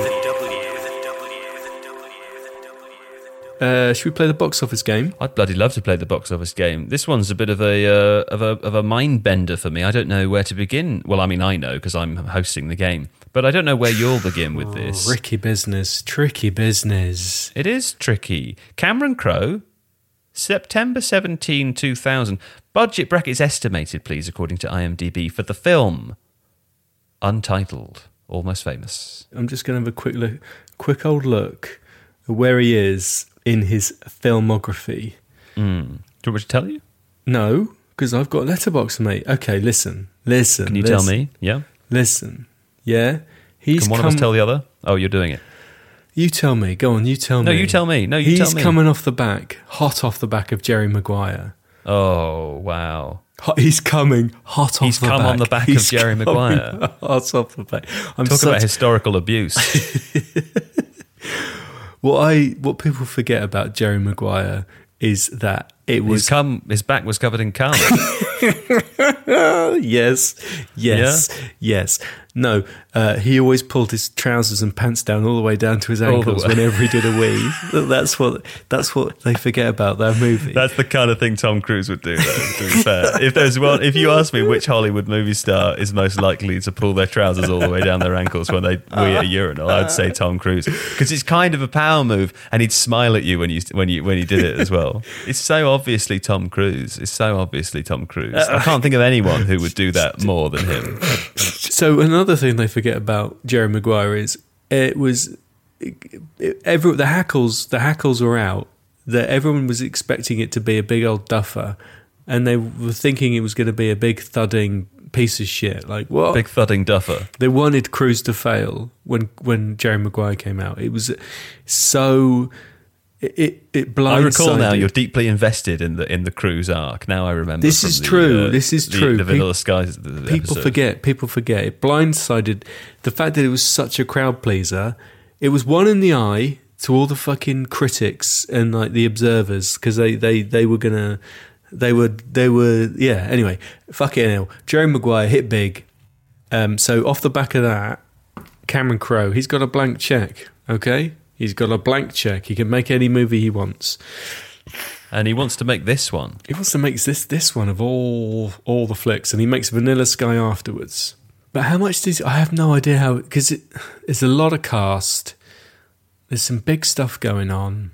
Should we play the box office game? I'd bloody love to play the box office game. This one's a bit of a mind bender for me. I don't know where to begin. Well, I mean, I know because I'm hosting the game, but I don't know where you'll begin with this. Tricky business. It is tricky. Cameron Crowe, September 17, 2000. Budget brackets estimated, please, according to IMDb, for the film Untitled, Almost Famous. I'm just going to have a quick old look at where he is in his filmography. Do you want me to tell you? No, because I've got Letterboxd, mate. Okay, listen. Can you tell me? Yeah. Listen. Yeah. Can one of us tell the other? Oh, you're doing it. You tell me. Go on, you tell me. No, you tell me. He's coming hot off the back of Jerry Maguire. Oh, wow. He's coming hot off the back. He's come on the back of Jerry Maguire. Hot off the back. Talk about historical abuse. What people forget about Jerry Maguire is that it was his back was covered in cum. Yes. No, he always pulled his trousers and pants down all the way down to his ankles whenever he did a wee. That's what they forget about that movie. That's the kind of thing Tom Cruise would do, though, to be fair. If you ask me which Hollywood movie star is most likely to pull their trousers all the way down their ankles when they wee at a urinal, I'd say Tom Cruise, because it's kind of a power move, and he'd smile at you when he did it as well. It's so obviously Tom Cruise. I can't think of anyone who would do that more than him. So another thing they forget about Jerry Maguire is the hackles were out, that everyone was expecting it to be a big old duffer, and they were thinking it was going to be a big thudding piece of shit. Like, what? Big thudding duffer. They wanted Cruise to fail when Jerry Maguire came out. It was so... It blindsided. I recall now you're deeply invested in the Cruise arc. Now I remember. This is true. The Vanilla Skies. People forget. It blindsided. The fact that it was such a crowd pleaser. It was one in the eye to all the fucking critics and like the observers, because they were gonna. They were. Yeah. Anyway, fucking hell. Jerry Maguire hit big. So off the back of that, Cameron Crowe, he's got a blank check. Okay. He's got a blank check. He can make any movie he wants. And he wants to make this one. He wants to make this one of all the flicks, and he makes Vanilla Sky afterwards. But how much does... I have no idea how... Because it's a lot of cast. There's some big stuff going on.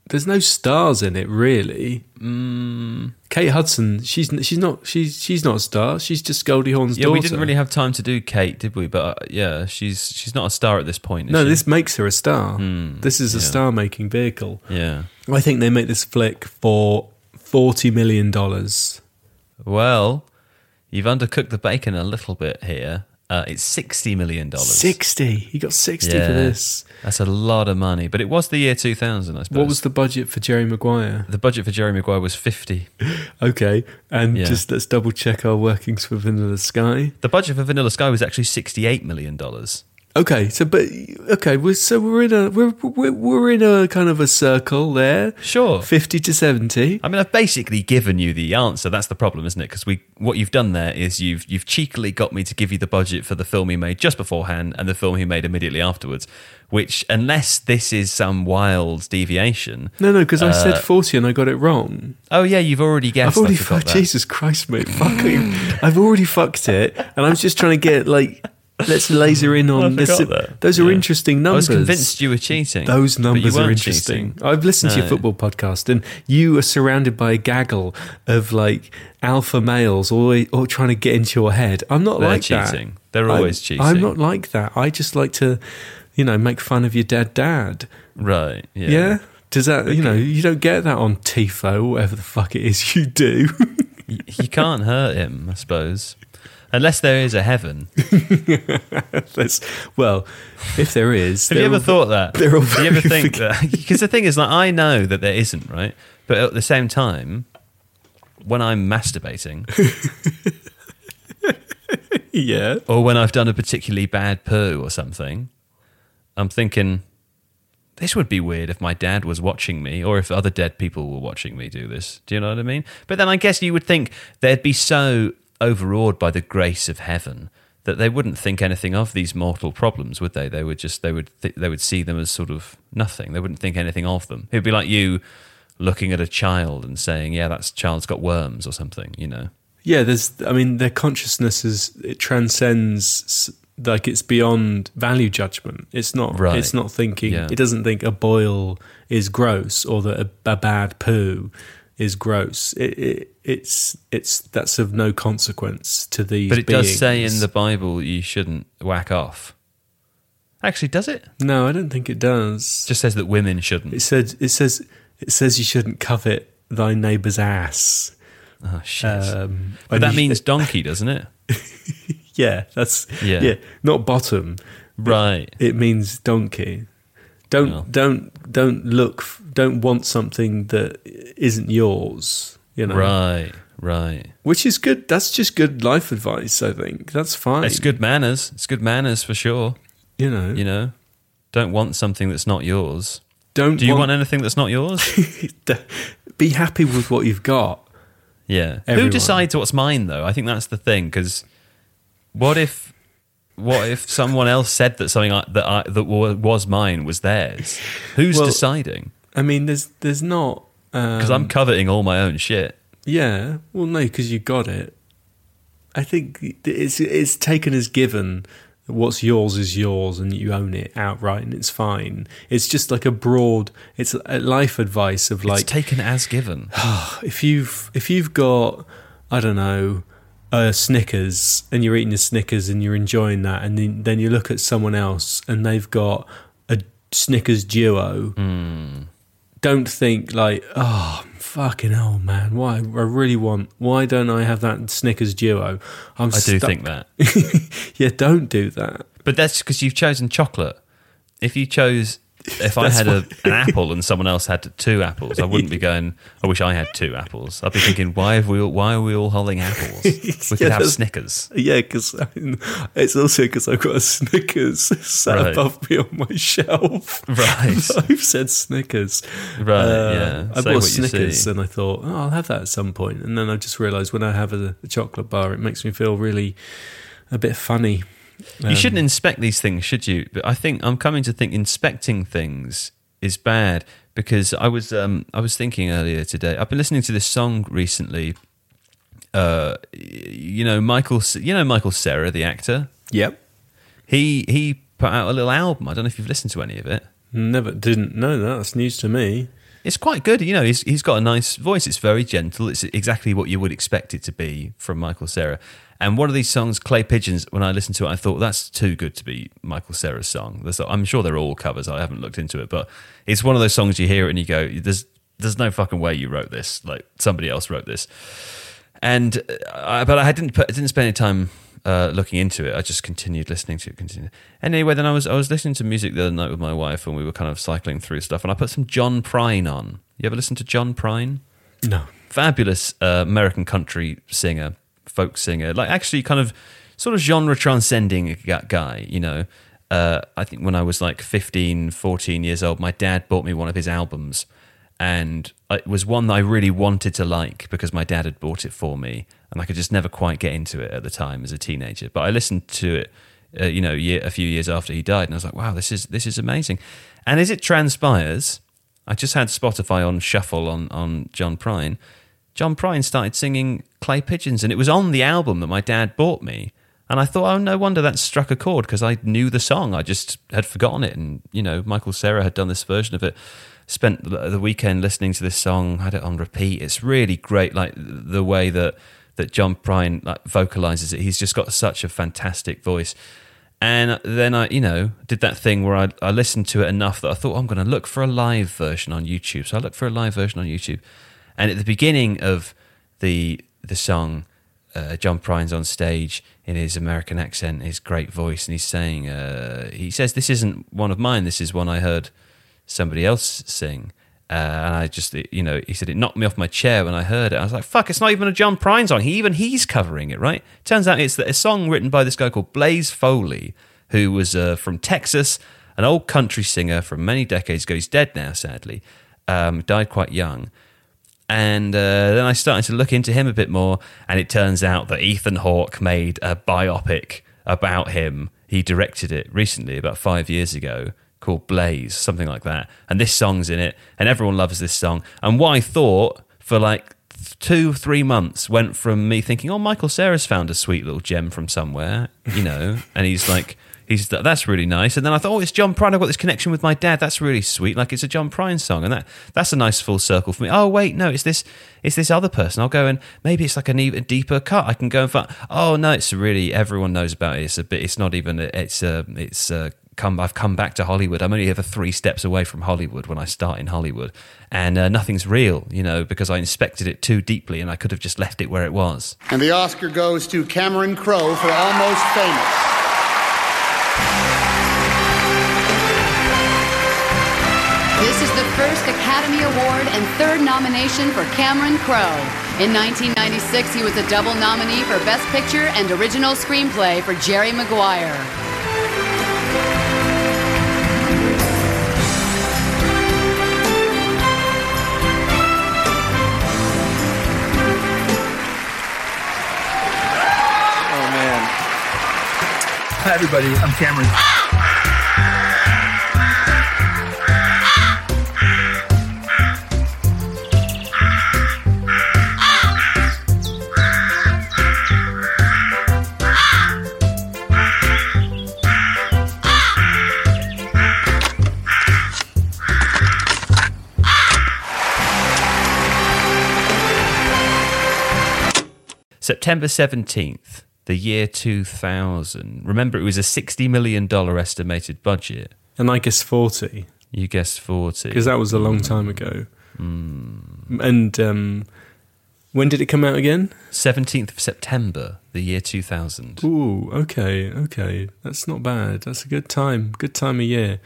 there's no stars in it really. Kate Hudson, she's not a star. She's just Goldie Hawn's daughter. We didn't really have time to do Kate, did we? But she's not a star at this point. No, she? this makes her a star. This is a star-making vehicle. Yeah. I think they make this flick for $40 million. Well, you've undercooked the bacon a little bit here. It's $60 million. 60. He got 60 for Yeah. this. That's a lot of money. But it was the year 2000, I suppose. What was the budget for Jerry Maguire? The budget for Jerry Maguire was 50. Okay, and Yeah. just let's double check our workings for Vanilla Sky. The budget for Vanilla Sky was actually $68 million. Okay, we're in a kind of a circle there. Sure. 50 to 70. I mean, I've basically given you the answer. That's the problem, isn't it? Because what you've done there is you've cheekily got me to give you the budget for the film he made just beforehand and the film he made immediately afterwards. Which, unless this is some wild deviation, No, because I said 40 and I got it wrong. oh yeah, you've already guessed. I've already I forgot fucked. that. Jesus Christ, mate! Fucking, I've already fucked it, and I'm just trying to get let's laser in on I this. forgot that. Those are Yeah. interesting I numbers. was convinced you were cheating. Those but you numbers are weren't interesting. cheating. I've listened to your No. football podcast, and you are surrounded by a gaggle of alpha males, all trying to get into your head. I'm not They're like cheating. that. They're always cheating. I'm not like that. I just like to, make fun of your dad. Right. Yeah. Yeah. Does that, you don't get that on TIFO, whatever the fuck it is you do. You can't hurt him, I suppose. Unless there is a heaven. Well, if there is. Have you ever thought that? they're all Do you ever very think that? Because the thing is, I know that there isn't, right? But at the same time, when I'm masturbating, Yeah. or when I've done a particularly bad poo or something, I'm thinking, this would be weird if my dad was watching me, or if other dead people were watching me do this. Do you know what I mean? But then I guess you would think they'd be so overawed by the grace of heaven that they wouldn't think anything of these mortal problems, would they? They would see them as sort of nothing. They wouldn't think anything of them. It'd be like you looking at a child and saying, "Yeah, that child's got worms" or something. Yeah, their consciousness it transcends, it's beyond value judgment. It's not Right. It's not thinking. Yeah. It doesn't think a boil is gross or that a bad poo is gross. It's that's of no consequence to these. But it beings. does say in the Bible you shouldn't whack off. Actually, does it? No, I don't think it does. It just says that women shouldn't. It says you shouldn't covet thy neighbour's ass. Oh shit! But and that you- means donkey, doesn't it? Yeah, that's Yeah. not bottom. Right. It means donkey. Don't want something that isn't yours. Right. Which is good. That's just good life advice. I think that's fine. It's good manners. It's good manners for sure. Don't want something that's not yours. Do you want anything that's not yours? Be happy with what you've got. Yeah. Who Everyone. decides what's mine though? I think that's the thing. Because what if someone else said that something that was mine was theirs? Who's Well, deciding? I mean, there's not Because I'm coveting all my own shit. Yeah. Well, no, because you got it. I think it's taken as given. What's yours is yours, and you own it outright, and it's fine. It's just like it's a life advice of It's taken as given. if you've got, I don't know, a Snickers, and you're eating a Snickers and you're enjoying that, and then you look at someone else and they've got a Snickers Duo. Don't think fucking hell, man, why don't I have that Snickers Duo? I do think that. Yeah, don't do that. But that's because you've chosen chocolate. If I had an apple and someone else had 2 apples, I wouldn't be going, I wish I had 2 apples. I'd be thinking, why are we all holding apples? We could have Snickers. Yeah, because it's also because I've got a Snickers sat Right. above me on my shelf. Right. I've said Snickers. Right, yeah. I Say bought what you Snickers see. and I thought, I'll have that at some point. And then I just realised when I have a chocolate bar, it makes me feel really a bit funny. You shouldn't inspect these things, should you? But I'm coming to think inspecting things is bad because I was thinking earlier today. I've been listening to this song recently. Michael Cera, the actor. Yep. He put out a little album. I don't know if you've listened to any of it. Never didn't know that. That's news to me. It's quite good. You know, he's got a nice voice. It's very gentle. It's exactly what you would expect it to be from Michael Cera. And one of these songs, Clay Pigeons, when I listened to it, I thought, that's too good to be Michael Cera's song. I'm sure they're all covers. I haven't looked into it. But it's one of those songs you hear it and you go, there's no fucking way you wrote this. Like, somebody else wrote this. And but I didn't spend any time looking into it. I just continued listening to it. And anyway, then I was listening to music the other night with my wife, and we were kind of cycling through stuff, and I put some John Prine on. You ever listen to John Prine? No. Fabulous American country singer, folk singer, like actually kind of sort of genre transcending guy, you know. I think when I was like 15, 14 years old, my dad bought me one of his albums, and it was one that I really wanted to like because my dad had bought it for me, and I could just never quite get into it at the time as a teenager. But I listened to it, a few years after he died, and I was like, wow, this is amazing. And as it transpires, I just had Spotify on shuffle on John Prine. John Prine started singing Clay Pigeons, and it was on the album that my dad bought me. And I thought, oh, no wonder that struck a chord, because I knew the song. I just had forgotten it. And, you know, Michael Cera had done this version of it. Spent the weekend listening to this song, had it on repeat. It's really great, like the way that John Prine like vocalizes it. He's just got such a fantastic voice. And then I, did that thing where I listened to it enough that I thought, I'm going to look for a live version on YouTube. So I looked for a live version on YouTube. And at the beginning of the song, John Prine's on stage in his American accent, his great voice, and he's saying, he says, this isn't one of mine, this is one I heard somebody else sing. And I just, he said it knocked me off my chair when I heard it. I was like, fuck, it's not even a John Prine song. He's covering it, right? Turns out it's a song written by this guy called Blaze Foley, who was from Texas, an old country singer from many decades ago. He's dead now, sadly. Died quite young. And then I started to look into him a bit more, and it turns out that Ethan Hawke made a biopic about him. He directed it recently, about 5 years ago, called Blaze, something like that. And this song's in it, and everyone loves this song. And what I thought for like 2-3 months went from me thinking, oh, Michael Cera's found a sweet little gem from somewhere, and he's like, that's really nice. And then I thought, oh, it's John Prine. I've got this connection with my dad. That's really sweet. Like, it's a John Prine song, and that's a nice full circle for me. Oh, wait, no, it's this other person. I'll go and maybe it's like a deeper cut. I can go and find. Oh no, it's really, everyone knows about it. It's not even. I've come back to Hollywood. I'm only ever 3 steps away from Hollywood when I start in Hollywood, and nothing's real, because I inspected it too deeply, and I could have just left it where it was. And the Oscar goes to Cameron Crowe for Almost Famous. This is the first Academy Award and 3rd nomination for Cameron Crowe. In 1996, he was a double nominee for Best Picture and Original Screenplay for Jerry Maguire. Oh, man. Hi, everybody. I'm Cameron. September 17th, the year 2000. Remember, it was a $60 million estimated budget. And I guessed 40. You guessed 40. Because that was a long time ago. And when did it come out again? 17th of September, the year 2000. Ooh, okay. That's not bad. That's a good time. Good time of year.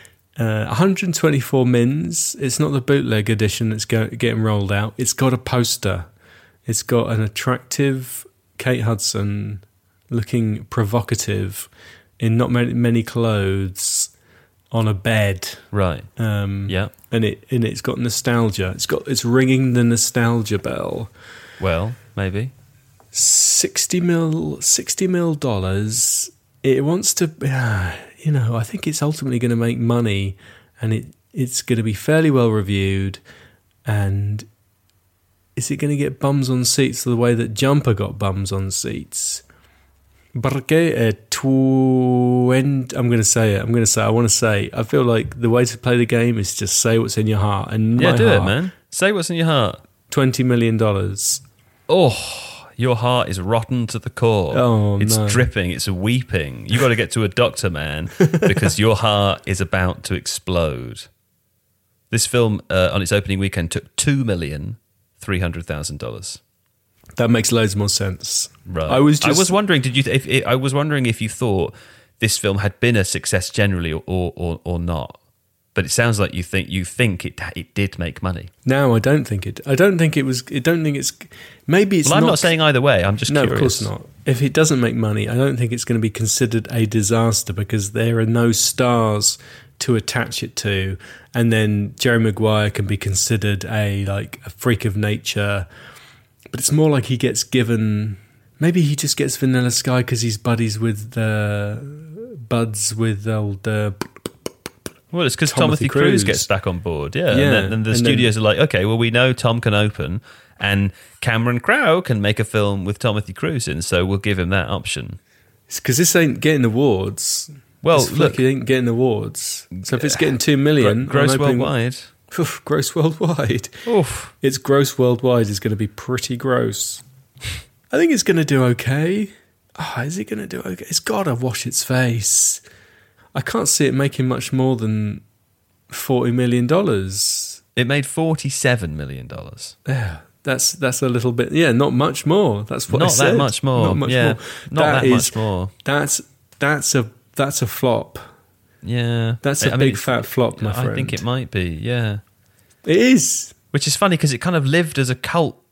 124 mins. It's not the bootleg edition that's getting rolled out. It's got a poster. It's got an attractive Kate Hudson looking provocative in not many clothes on a bed. Right. Yeah. And it's got nostalgia. It's ringing the nostalgia bell. Well, maybe. $60 million. It wants to, I think it's ultimately going to make money, and it's going to be fairly well reviewed. And is it going to get bums on seats the way that Jumper got bums on seats? Perché 20... I'm going to say it. I feel like the way to play the game is just say what's in your heart. And Yeah, my do it, heart, man. Say what's in your heart. $20 million. Oh, your heart is rotten to the core. Oh, it's no. dripping. It's weeping. You got to get to a doctor, man, because your heart is about to explode. This film, on its opening weekend, took $2,300,000. That makes loads more sense. Right. I was wondering. I was wondering if you thought this film had been a success generally, or not. But it sounds like you think it did make money. No, I don't think it. I don't think it was. I don't think it's. Maybe it's. Well, I'm not saying either way. I'm just curious. No, of course not. If it doesn't make money, I don't think it's going to be considered a disaster because there are no stars to attach it to, and then Jerry Maguire can be considered a freak of nature. But it's more like he gets given. Maybe he just gets Vanilla Sky because he's buds with old. Well, it's because Timothy Cruise gets back on board, yeah. And the studios are like, okay, well, we know Tom can open, and Cameron Crowe can make a film with Timothy Cruise in, so we'll give him that option. It's because this ain't getting awards. Well, look, it ain't getting awards. So if it's getting 2 million, gross worldwide. Gross worldwide. Oof. Its gross worldwide is going to be pretty gross. I think it's going to do okay. Oh, is it going to do okay? It's got to wash its face. I can't see it making much more than $40 million. It made $47 million. Yeah, that's a little bit. Yeah, not much more. That's what I said. Not that much more. Not much more. Not that much more. That's a flop. Yeah, that's a big fat flop, my friend. I think it might be. Yeah, it is. Which is funny because it kind of lived as a cult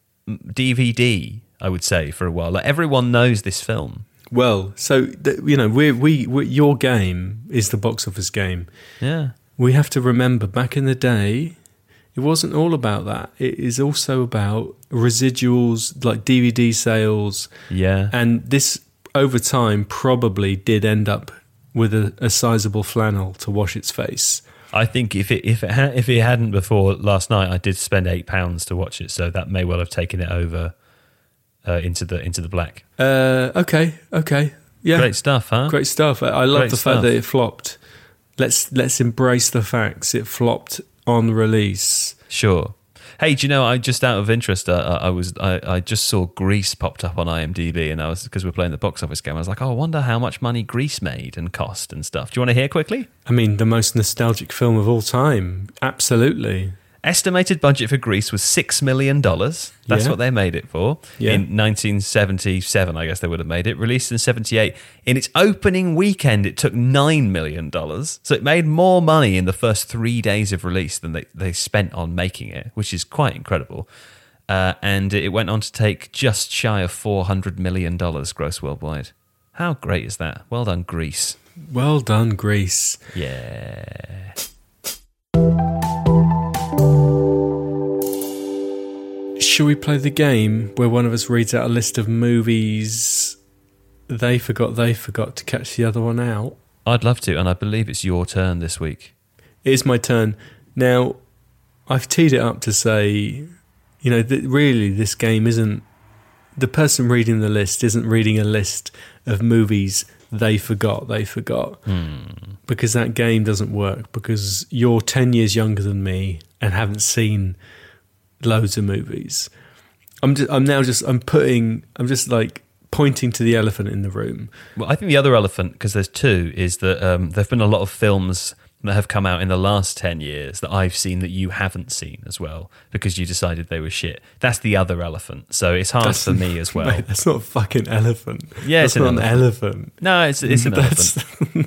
DVD, I would say, for a while. Like everyone knows this film. Well, so we your game is the box office game. Yeah, we have to remember back in the day, it wasn't all about that. It is also about residuals, like DVD sales. Yeah, and this over time probably did end up with a sizable flannel to wash its face. I think if it hadn't before last night, I did spend £8 to watch it, so that may well have taken it over. Into the black. Okay, yeah, great stuff, huh? Great stuff. I love the fact that it flopped. Let's embrace the facts. It flopped on release. Sure. Hey, do you know? I just out of interest, I just saw Grease popped up on IMDb, and because we're playing the box office game, I was like, oh, I wonder how much money Grease made and cost and stuff. Do you want to hear quickly? I mean, the most nostalgic film of all time. Absolutely. Estimated budget for Grease was $6 million. That's what they made it for. Yeah. In 1977, I guess they would have made it. Released in 78. In its opening weekend, it took $9 million. So it made more money in the first 3 days of release than they spent on making it, which is quite incredible. And it went on to take just shy of $400 million gross worldwide. How great is that? Well done, Grease. Well done, Grease. Yeah. Shall we play the game where one of us reads out a list of movies they forgot to catch the other one out? I'd love to, and I believe it's your turn this week. It is my turn. Now, I've teed it up to say, really this game isn't... The person reading the list isn't reading a list of movies they forgot. Because that game doesn't work, because you're 10 years younger than me and haven't seen loads of movies. I'm just pointing to the elephant in the room. Well, I think the other elephant, because there's two, is that there've been a lot of films that have come out in the last 10 years that I've seen that you haven't seen as well, because you decided they were shit. That's the other elephant. So it's hard for me as well. Mate, that's not a fucking elephant. Yeah, that's not an elephant. No, it's an elephant.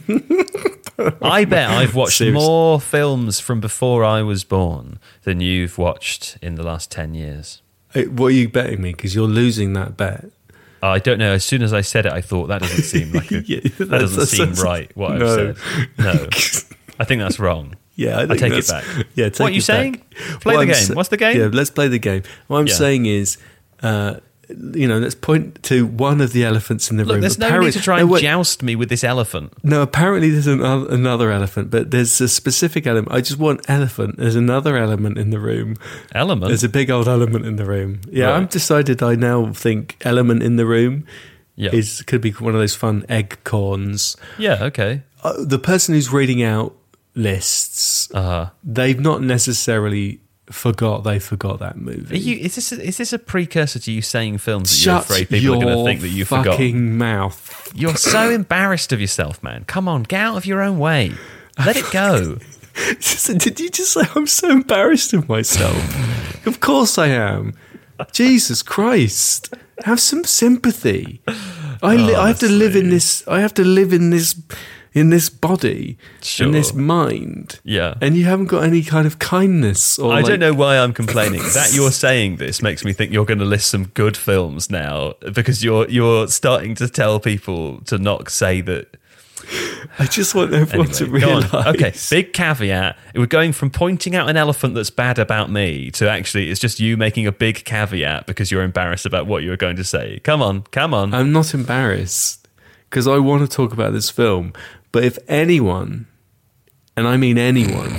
I bet I've watched more films from before I was born than you've watched in the last 10 years. What are you betting me? Because you're losing that bet. I don't know. As soon as I said it, I thought that doesn't seem like that doesn't seem right. What I've said. No, I think that's wrong. Yeah, I take it back. Yeah, what are you saying? Play the game. What's the game? Yeah, let's play the game. What I'm saying is, let's point to one of the elephants in the room. There's no need to try and joust me with this elephant. No, apparently there's another elephant, but there's a specific element. I just want elephant. There's another element in the room. Element? There's a big old element in the room. Yeah, right. I've decided I now think element in the room could be one of those fun egg corns. Yeah, okay. The person who's reading out lists, they've not necessarily forgot that movie. Is this a precursor to you saying films that Shut you're afraid people are going to think that you forgot? fucking mouth. You're so embarrassed of yourself, man. Come on, get out of your own way. Let it go. Did you just say I'm so embarrassed of myself? Of course I am. Jesus Christ. Have some sympathy. I have to live in this. I have to live in this body, in this mind. Yeah. And you haven't got any kind of kindness. Or I don't know why I'm complaining. That you're saying this makes me think you're going to list some good films now, because you're starting to tell people to not say that. I just want everyone to realise. Okay, big caveat. We're going from pointing out an elephant that's bad about me to actually it's just you making a big caveat because you're embarrassed about what you were going to say. Come on. I'm not embarrassed because I want to talk about this film. But if anyone, and I mean anyone,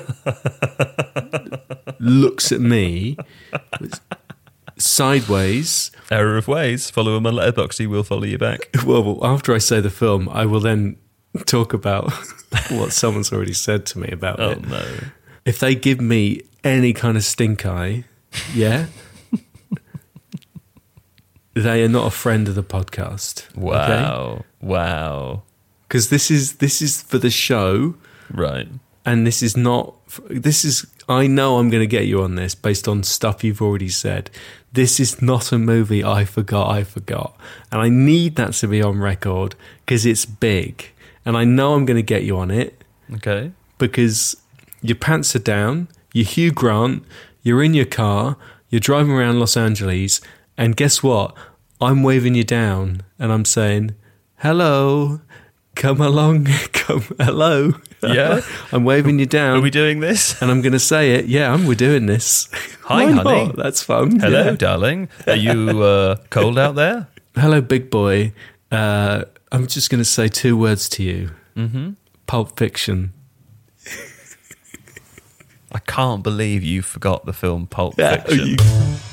looks at me sideways... Error of ways. Follow him on Letterboxd. He will follow you back. Well, after I say the film, I will then talk about what someone's already said to me about it. Oh, no. If they give me any kind of stink eye, yeah, they are not a friend of the podcast. Wow. Wow. Because this is for the show. Right. And this is not... I know I'm going to get you on this based on stuff you've already said. This is not a movie I forgot. And I need that to be on record because it's big. And I know I'm going to get you on it. Okay. Because your pants are down, you're Hugh Grant, you're in your car, you're driving around Los Angeles, and guess what? I'm waving you down and I'm saying, hello, come along, hello. Yeah. I'm waving you down. Are we doing this? And I'm going to say it. Yeah, we're doing this. Hi, Why honey. not? That's fun. Hello, Yeah. darling. Are you cold out there? Hello, big boy. I'm just going to say 2 words to you. Mm-hmm. Pulp Fiction. I can't believe you forgot the film Pulp Yeah, Fiction.